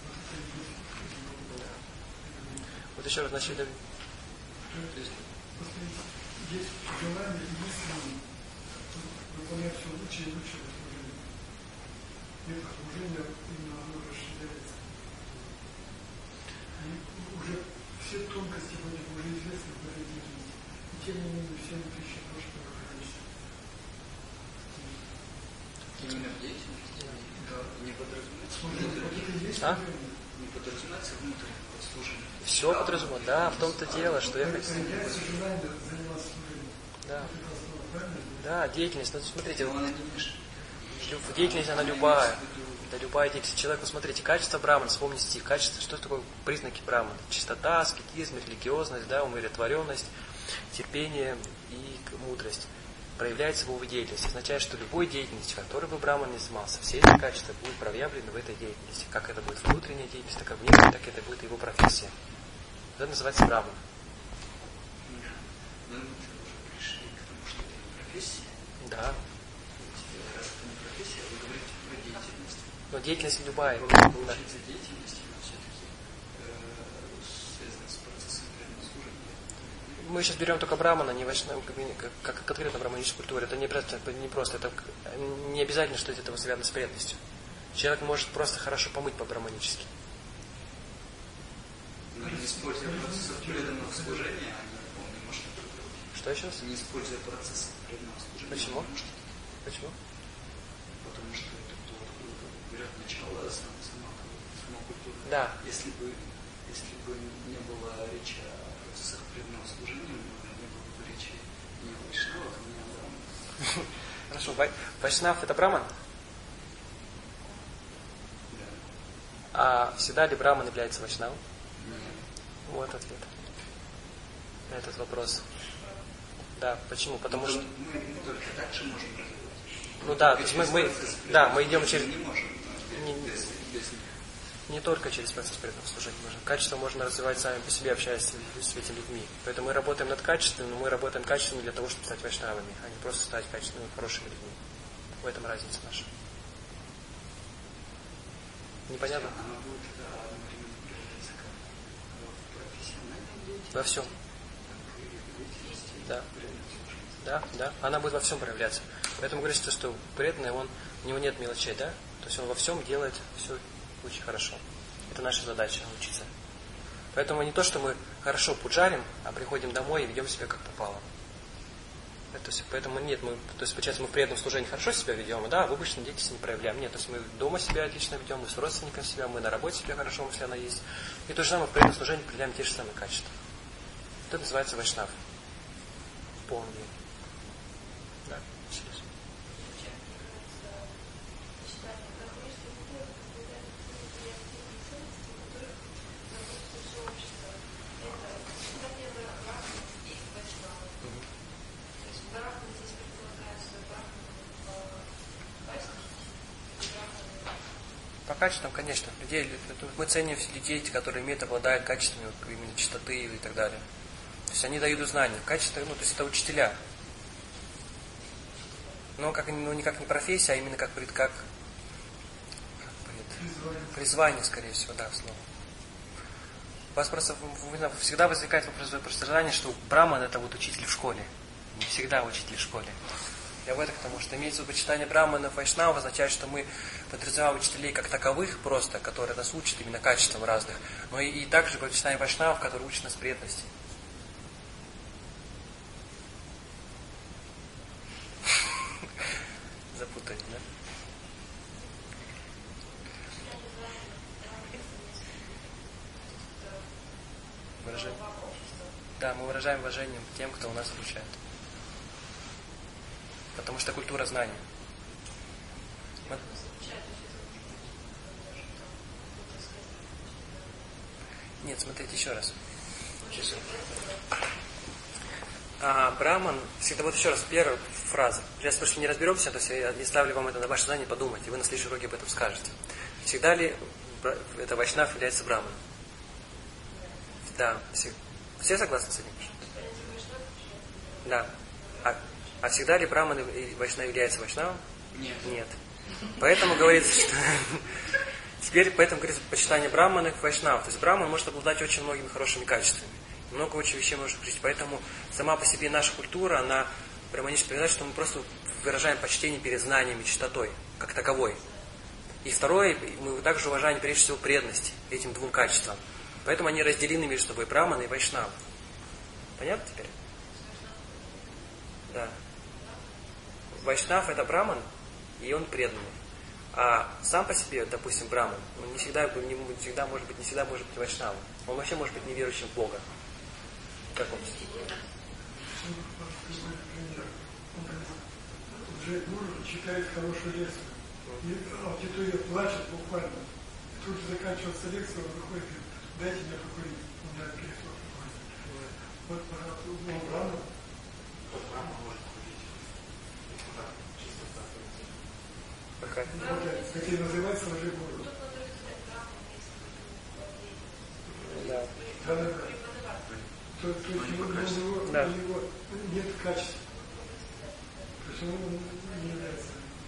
Вот еще раз начали. То есть есть желание и мысли выполнять все лучше и лучше в служении. И это служение именно оно расширяется. И уже все тонкости вроде бы уже известны в этой деятельности. И тем не менее все мы ищем то, что количество. именно в деятельности Да. не подразумевается Служение. Вот это и есть А? служение. не подразумевается внутреннее служение. Все подразумевает. Да, в том-то дело, что я хочу... Появляется желание заниматься служением. Да. Вот это основа, правильно? Да, деятельность. Ну, смотрите, Но она не мешает. деятельность она любая. Да любая деятельность. Человек, ну смотрите, качество брамана, вспомните стих, качество, что такое признаки брамана? Чистота, аскетизм, религиозность, да, умиротворенность, терпение и мудрость. Проявляется в его деятельности. Означает, что любой деятельности, которой бы браман не занимался, все эти качества будут проявлены в этой деятельности. Как это будет внутренняя деятельность, так и внешняя, так это будет его профессия. Это называется браман. Мы уже пришли к тому, что это не профессия. Да. Раз это не профессия, вы говорите про деятельность. Но деятельность любая. Получается, деятельность все-таки э, связана с процессом преданного служения. Мы сейчас берем только брамана, не вайшнава, как, как конкретно браманическую культуру. Это не просто, не просто, это не обязательно, что это связано с преданностью. Человек может просто хорошо помыть по-браманически. Но не используя процесс преданного служения, он не может это делать. Что еще раз? Не используя процесс преданного служения. Почему? Он не может это делать. Почему? Потому что это то, говорят, начало, сама, сама, сама культура. Да. Если бы, если бы не было речи о процессах преданного служения, не было бы речи ни о вайшнавах, ни о браманах. Хорошо. Вайшнав это браман? Да. А всегда ли браман является вайшнавом? Нет. Вот ответ на этот вопрос. Да, почему? Потому мы, что... Мы, мы только так же можем делать. Ну да, то есть мы, мы, да, мы идем через... Мы не можем Не, без, без... не только через процесс преданного служения можно. Качество можно развивать сами по себе, общаясь с, с этими людьми. Поэтому мы работаем над качеством, но мы работаем качественно для того, чтобы стать вайшнавами, а не просто стать качественными, хорошими людьми. В этом разница наша. Непонятно? Она будет одновременно проявляться как в профессиональном деятельности. Во всем. Да. Да, да. Она будет во всем проявляться. Поэтому говорится, что преданный, он, у него нет мелочей, да? То есть он во всем делает все очень хорошо. Это наша задача учиться. Поэтому не то, что мы хорошо пуджарим, а приходим домой и ведем себя как попало. Это, поэтому нет, мы, то есть, получается, мы в преданном служении хорошо себя ведем, да, а в обычной деятельности не проявляем. Нет, то есть мы дома себя отлично ведем, мы с родственниками себя, мы на работе себя хорошо, если она есть. И то же самое в преданном служении проявляем те же самые качества. Это называется вайшнав. Полный. Да, сейчас. По качествам, конечно. Людей, мы ценим людей, которые имеют, обладают качествами именно чистоты и так далее. То есть они дают знания. Качество, ну, то есть это учителя. Но как, ну, не как не профессия, а именно как, как, как Призвание. призвание, скорее всего, да, слово. У вас просто всегда возникает вопрос пространения, что браман это вот учитель в школе. Не всегда учитель в школе. Я в это к тому, что имеется в виду почитание браманов, вайшнавов, означает, что мы подразумеваем учителей как таковых просто, которые нас учат именно качествам разных, но и, и также почитание вайшнавов, которые учат нас преданности. Запутали, да? Выражение. Да, мы выражаем уважение тем, кто у нас обучает. Потому что культура знания. Мы... Нет, смотрите еще раз. А, браман, всегда вот еще раз, первая фраза. Сейчас просто не разберемся, то есть я не ставлю вам это на ваше знание подумать, и вы на следующем уроке об этом скажете. Всегда ли это вайшнав является браманом? Да, все, все согласны с этим? Да. А, а всегда ли браман и вайшнав является вайшнавом? Нет. Нет. Поэтому говорится, что... Теперь поэтому говорится почитание брамана и вайшнавов. То есть браман может обладать очень многими хорошими качествами. Много очень вещей можно говорить. Поэтому сама по себе наша культура, она браманически предполагает, что мы просто выражаем почтение перед знанием и чистотой, как таковой. И второе, мы также уважаем прежде всего преданность этим двум качествам. Поэтому они разделены между собой, браман и вайшнав. Понятно теперь? Да. Вайшнав это браман, и он преданный. А сам по себе, допустим, браман, он не всегда, не всегда может быть, не всегда может быть вайшнавом. Он вообще может быть неверующим в Бога. Как он? Джайгуру читает хорошую лекцию. И аудитория плачет буквально. И тут же заканчивается лекция, он выходит и говорит, дайте мне покурить, у меня переход какой-то. Вот, пожалуйста, ну, Брахма. Вот Брахма может курить. Да, чисто так. Пока. Это и называется уже гуру. Да. Да, да, да. То, то есть у него, да. у него нет качества. Почему он не является?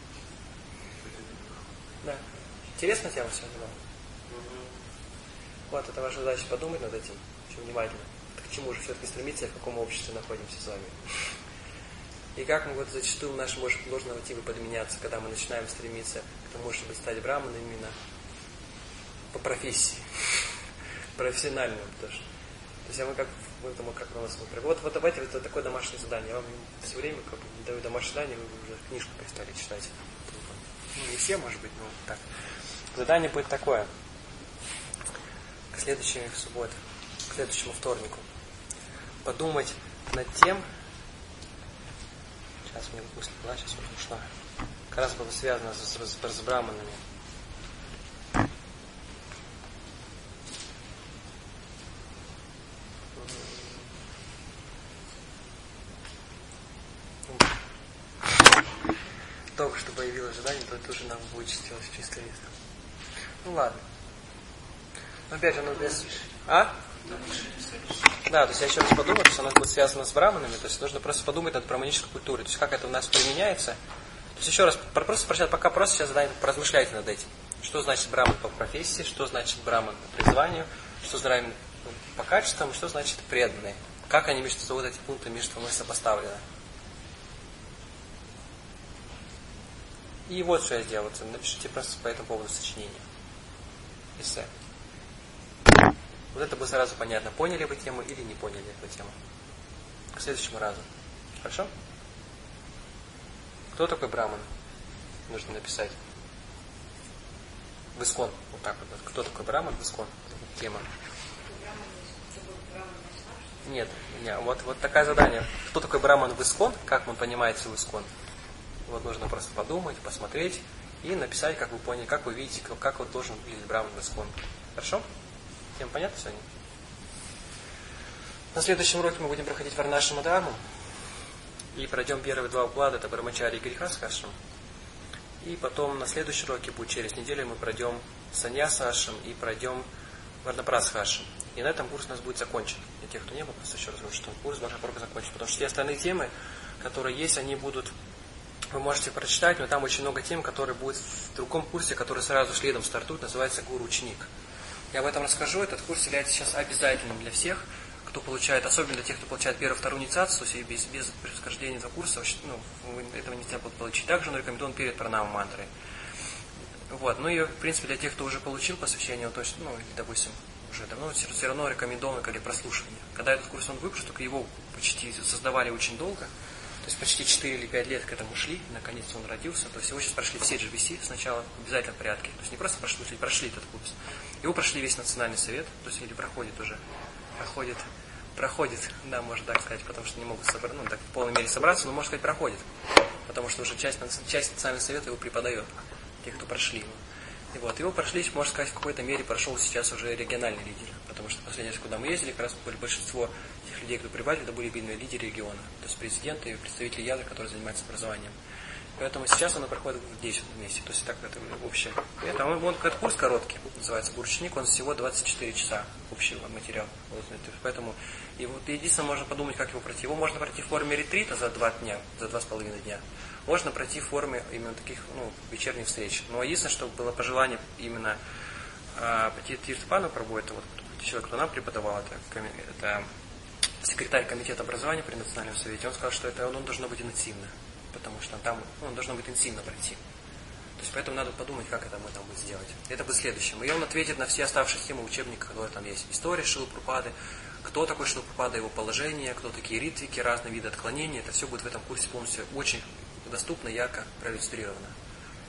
Да. Интересная тема сегодня была. Угу. Вот, это ваша задача подумать над этим очень внимательно. К чему же все-таки стремиться и в каком обществе находимся с вами. И как мы вот зачастую наши может, ложные мотивы подменяться, когда мы начинаем стремиться к тому, чтобы стать браманом именно по профессии. Профессиональным тоже. То есть, а мы как, мы, мы как на нас смотрим. Вот, вот давайте это такое домашнее задание. Я вам все время как бы даю домашнее задание, вы уже книжку перестали читать. Ну, не все, может быть, но так. Задание будет такое. К следующей субботе, к следующему вторнику. Подумать над тем, сейчас у меня мысль была, сейчас вот ушла. Как раз было связано с, с, с браманами. Только что появилось задание, то это уже нам вычистилось чисто лист. Ну ладно. Но опять же, оно без... А? Да, то есть я еще раз подумал, что оно будет связано с браманами, то есть нужно просто подумать над браманической культурой, то есть как это у нас применяется. То есть еще раз, просто прочитать, пока просто сейчас задание, поразмышляйте над этим. Что значит браман по профессии, что значит браман по призванию, что значит по качествам, что значит преданные. Как они между собой, вот эти пункты между собой сопоставлены. И вот что я сделал. Напишите просто по этому поводу сочинение. Эссе. Вот это будет сразу понятно, поняли вы тему или не поняли эту тему. К следующему разу. Хорошо? Кто такой браман? Нужно написать. В искон. Вот так вот. Кто такой браман в искон? Тема. Нет, нет. Вот, вот такое задание. Кто такой браман в искон? Как он понимается в искон? Вот нужно просто подумать, посмотреть и написать, как вы поняли, как вы видите, как, как вот должен выглядеть браман в искон. Хорошо? Всем понятно сегодня? На следующем уроке мы будем проходить Варнашрама Дхарму и пройдем первые два уклада, это Брамачарья и Грихастха-ашрам. И потом на следующем уроке, будет через неделю, мы пройдем Саньяса-ашрам и пройдем Варнапрастха-ашрам. И на этом курс у нас будет закончен. Для тех, кто не был, просто еще раз говорю, что курс должен только закончен. Потому что все остальные темы, которые есть, они будут, вы можете прочитать, но там очень много тем, которые будут в другом курсе, который сразу следом стартует, называется «Гуру-ученик». Я об этом расскажу. Этот курс является сейчас обязательным для всех, кто получает, особенно для тех, кто получает первую, вторую инициацию, то есть без, без прохождения этого курса, ну, этого нельзя будет получить. Также он рекомендован перед пранамой мантрой. Вот. Ну и, в принципе, для тех, кто уже получил посвящение, то есть, ну, допустим, уже давно, все равно рекомендовано как для прослушивания. Когда этот курс он выпущен, только его почти создавали очень долго, то есть почти четыре или пять лет к этому шли, наконец он родился. То есть его сейчас прошли все джи ви си сначала в обязательном порядке. То есть не просто прошли, прошли этот курс. Его прошли весь национальный совет, то есть или проходит уже, проходит, проходит, да, можно так сказать, потому что не могут собрать, ну, так в полной мере собраться, но можно сказать проходит, потому что уже часть, часть национального совета его преподает, тех, кто прошли его. И вот, его прошли, можно сказать, в какой-то мере прошел сейчас уже региональный лидер, потому что последний раз, куда мы ездили, как раз большинство тех людей, кто прибавили, это были видные лидеры региона, то есть президенты и представители ядра, которые занимаются образованием. Поэтому сейчас оно проходит здесь вместе, то есть так это общее. Это, он, он, этот курс короткий, называется «Гуру-ученик», он всего двадцать четыре часа общий материал. Поэтому и вот единственное, можно подумать, как его пройти. Его можно пройти в форме ретрита за два дня, за два с половиной дня. Можно пройти в форме именно таких, ну, вечерних встреч. Но единственное, чтобы было пожелание именно а, пойти Тиртапану Прабhu, это вот человек, кто нам преподавал, это, это секретарь комитета образования при Национальном совете, он сказал, что это он должно быть интенсивно. Потому что там ну, должно быть интенсивно пройти. То есть поэтому надо подумать, как это мы там будем сделать. Это будет следующим. И он ответит на все оставшиеся темы учебника, которые там есть. История Шрилы Прабхупады, кто такой Шрила Прабхупада, его положение, кто такие ритвики, разные виды отклонений. Это все будет в этом курсе полностью очень доступно, ярко проиллюстрировано.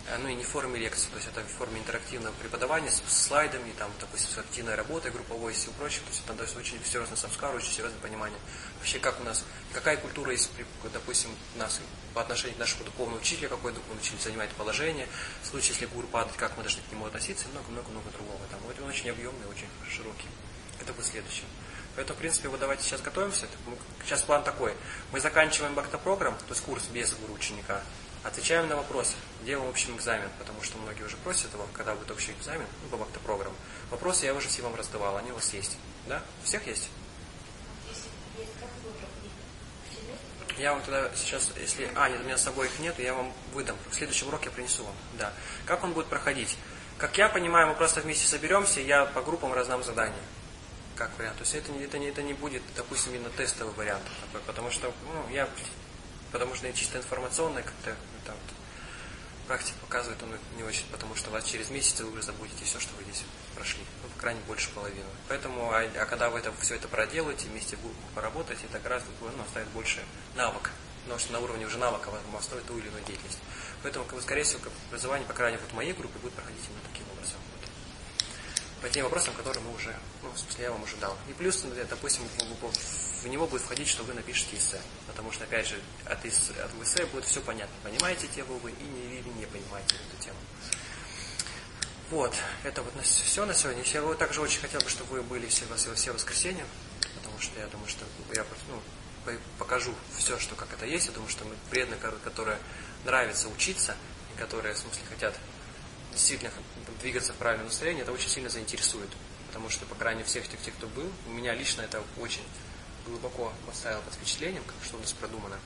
ну и не в форме лекции, то есть это в форме интерактивного преподавания с слайдами, там, допустим, с активной работой групповой и всего прочего. То есть это дает очень серьезный самскар, очень серьезное понимание. Вообще, как у нас, какая культура есть, допустим, у нас по отношению к нашему духовному учителю, какой духовный учитель занимает положение, в случае, если гуру падает, как мы должны к нему относиться, и много-много-много другого. Там. Вот он очень объемный, очень широкий. Это будет следующее. Поэтому, в принципе, вот давайте сейчас готовимся. Сейчас план такой. Мы заканчиваем бхакта-программ, то есть курс без гуру ученика. Отвечаем на вопросы, делаем общий экзамен, потому что многие уже просят этого, когда будет общий экзамен, ну, по бхакта-программ. Вопросы я уже все вам раздавал, они у вас есть. Да? У всех есть? Я вам тогда сейчас, если... А, нет, у меня с собой их нет, я вам выдам. В следующем уроке я принесу вам. Да. Как он будет проходить? Как я понимаю, мы просто вместе соберемся, я по группам раздам задания. Как вариант. То есть это, это, не, это не будет, допустим, именно тестовый вариант такой, потому что, ну, я... Потому что чисто информационное, как-то там, практика показывает, он не очень, потому что вас через месяц вы уже забудете все, что вы здесь прошли. Ну, по крайней мере, больше половины. Поэтому, а, а когда вы это, все это проделаете, вместе поработаете, это гораздо ну, оставит больше навык. Потому что на уровне уже навыка вам оставит ту или иную деятельность. Поэтому, как бы, скорее всего, образование, по крайней мере, в моей группе будет проходить именно таким образом. Вот. По тем вопросам, которые мы уже, ну, в смысле, я вам уже дал. И плюс, допустим, в него будет входить, что вы напишете эссе. Потому что, опять же, от, эссе, от эссе будет все понятно. Понимаете тему вы и не, или не понимаете эту тему. Вот. Это вот все на сегодня. Я также очень хотел бы, чтобы вы были все, все, все воскресенья. Потому что я думаю, что я ну, покажу все, что как это есть. Я думаю, что мы преданные, которые нравится учиться, и которые, в смысле, хотят действительно двигаться в правильном настроении, это очень сильно заинтересует. Потому что, по крайней мере, всех тех, тех, кто был, у меня лично это очень глубоко поставило под впечатлением, как что у нас продумано.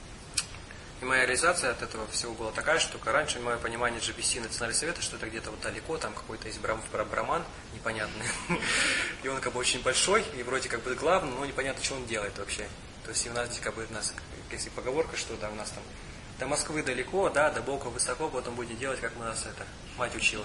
И моя реализация от этого всего была такая, что раньше мое понимание джи би си Национального совета, что это где-то вот далеко, там какой-то есть брам, браман непонятный. И он как бы очень большой, и вроде как бы главный, но непонятно, что он делает вообще. То есть и у нас здесь как бы, у нас, если поговорка, что да, у нас там до Москвы далеко, да, до Бока высоко, потом будете делать, как у нас это мать учила.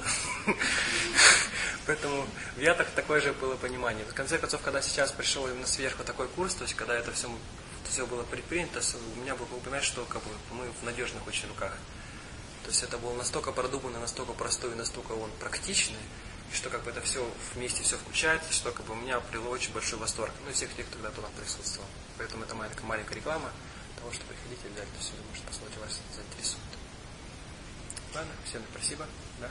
Поэтому в Ятах такое же было понимание. В конце концов, когда сейчас пришел именно сверху такой курс, то есть когда это все, все было предпринято, у меня было понимать, что как бы, мы в надежных очень руках. То есть это было настолько продуманно, настолько простой, настолько он практичный, и что как бы это все вместе все включается, что как бы у меня привело очень большой восторг. Ну и всех тех, кто тогда присутствовал. Поэтому это маленькая, маленькая реклама того, что приходите обязательно сюда, может, посмотрите, вас заинтересует. Ладно, всем спасибо. Да?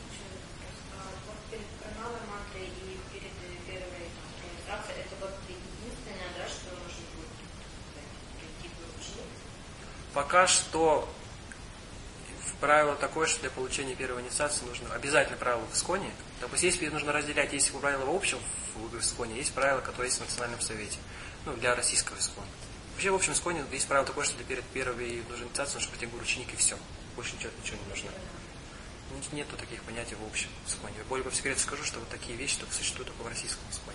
Вот перед каналом мантры и перед первой организацией, это вот единственное, да, что нужно будет прийти к ученику? Пока что правило такое, что для получения первой инициации нужно обязательно правило в Исконе. Допустим, если нужно разделять, есть правила в общем в Исконе, есть правила, которые есть в Национальном совете. Ну, для российского Искона. Вообще, в общем, в Исконе есть правило такое, что для перед первой нужной инициации нужно пройти гуру ученик и все. Больше ничего, ничего не нужно. Нету таких понятий в общем Исконе. Более по секрету скажу, что вот такие вещи только существуют только в российском Исконе.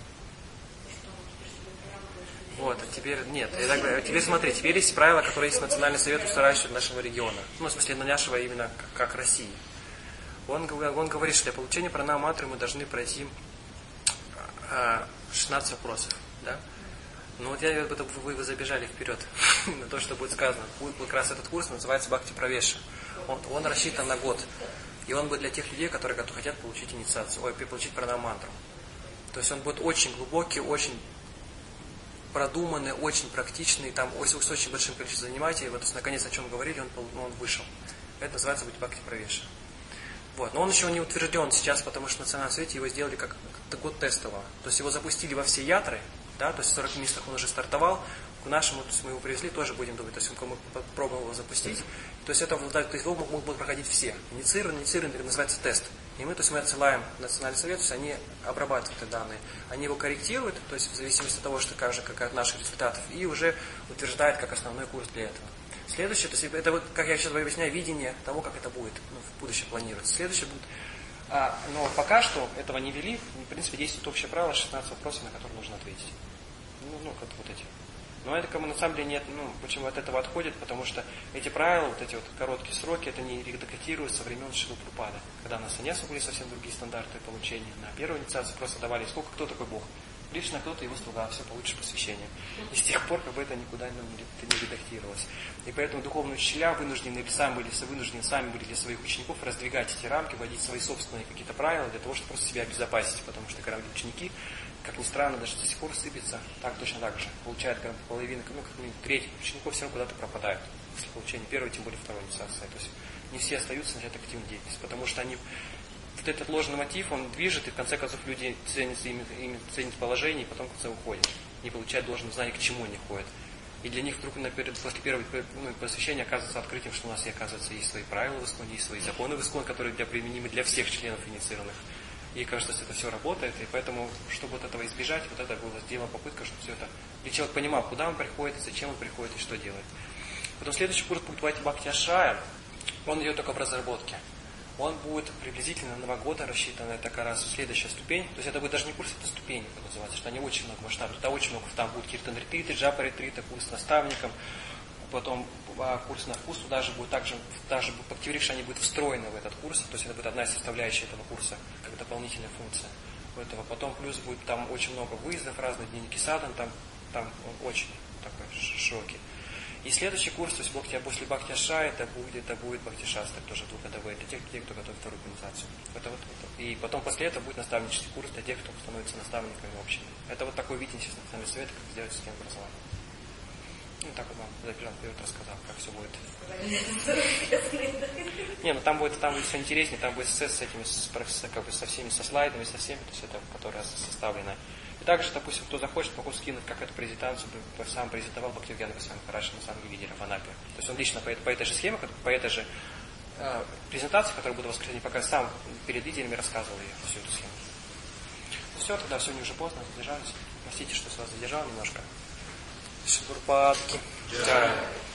Вот, а теперь, нет, а теперь смотри, теперь есть правила, которые есть Национальный совет устраивающий нашего региона. Ну, в смысле, нашего именно как, как России. Он, он говорит, что для получения пранам-мантры мы должны пройти шестнадцать вопросов, да? Ну вот я, вы, вы забежали вперед на то, что будет сказано. Будет как раз этот курс, называется Бхакти Правеша. Он, он рассчитан на год. И он будет для тех людей, которые хотят получить инициацию, ой, получить пранам-мантру. То есть он будет очень глубокий, очень продуманный, очень практичный, там с очень большим количеством занятий. Вот, наконец, о чем говорили, он, он вышел. Это называется быть Бхакти Правеша. Вот. Но он еще не утвержден сейчас, потому что в Национальном совете его сделали как год тестового. То есть его запустили во все ятры, да, то есть в сорока местах он уже стартовал. К нашему, то есть мы его привезли, тоже будем думать, то есть мы попробуем его запустить. То есть это то есть его могут, могут проходить все. Инициированный, инициированный, называется тест. И мы, то есть мы отсылаем в Национальный совет, то есть они обрабатывают эти данные, они его корректируют, то есть в зависимости от того, что как же, как от наших результатов, и уже утверждают как основной курс для этого. Следующее, то есть это вот, как я сейчас объясняю, видение того, как это будет, ну, в будущем планируется. Следующее будет, а, но пока что этого не ввели, в принципе, действует общее правило шестнадцать вопросов, на которые нужно ответить. Ну, ну, как вот эти. Но это, на самом деле, нет, ну, почему от этого отходит, потому что эти правила, вот эти вот короткие сроки, это не редактируется со времен Шрилы Прабхупады. Когда на саньясу были совсем другие стандарты получения, на первую инициацию просто давали, сколько, кто такой Бог. Кришна кто-то, его слуга, все, получишь посвящение. И с тех пор как бы это никуда ну, не, не редактировалось. И поэтому духовные учителя вынуждены, или сами были, вынуждены сами были для своих учеников раздвигать эти рамки, вводить свои собственные какие-то правила для того, чтобы просто себя обезопасить. Потому что когда ученики, как ни странно, даже до сих пор сыпятся, так точно так же. Получают как бы половину, ну как минимум треть учеников все равно куда-то пропадают. После получения первой, тем более второй инициации. То есть не все остаются начать активную деятельность, потому что они вот этот ложный мотив, он движет, и в конце концов люди ценят, им, им ценят положение, и потом в конце уходят. Не получают должного знания, к чему они ходят. И для них вдруг наперед, после первого ну, посвящения оказывается открытием, что у нас, и, оказывается, есть свои правила в Исконе, есть свои законы в Исконе, которые для, применимы для всех членов инициированных. И кажется, что это все работает, и поэтому, чтобы вот этого избежать, вот это была сделана попытка, чтобы все это, и человек понимал, куда он приходит, зачем он приходит и что делает. Потом следующий курс будет Бхакти Ашрая, он идет только в разработке. Он будет приблизительно на два года рассчитан, это как раз следующая ступень. То есть это будет даже не курс, это ступень, как называется, что они очень много масштабов. Это очень много, там будет киртан ретриты, джапа ретриты, курс наставником, потом курс на вкус, даже будет также, даже Бхактивриша, они будут встроены в этот курс, то есть это будет одна из составляющих этого курса, как дополнительная функция у этого. Потом плюс будет там очень много выездов, разных дневники садан, там, там он очень такой широкий. И следующий курс, то есть после Бхакти Ашрая, это будет, это будет Бхакти Шастра, тоже двухгодовой, для тех, те, кто готовит вторую организацию. Это вот, это. И потом после этого будет наставнический курс для тех, кто становится наставниками общими. Это вот такой видение сейчас национального совета, как сделать систему образования. Ну, так вот вам забежал вперед, рассказал, как все будет. Не, ну там будет, там будет все интереснее, там будет с, с этими, с, как бы со всеми, со слайдами, со всеми, то есть это, которая составлена. И также, допустим, кто захочет, могу скинуть, как эту презентацию сам презентовал Бхактивинода Госвами Махарадж на самом видео в Анапе. То есть он лично по, по этой же схеме, по этой же э, презентации, которая будет в воскресенье, пока сам перед видеями рассказывал ее, всю эту схему. Ну все, тогда сегодня уже поздно, задержались. Простите, что вас задержал немножко. Шурпадки. Yeah.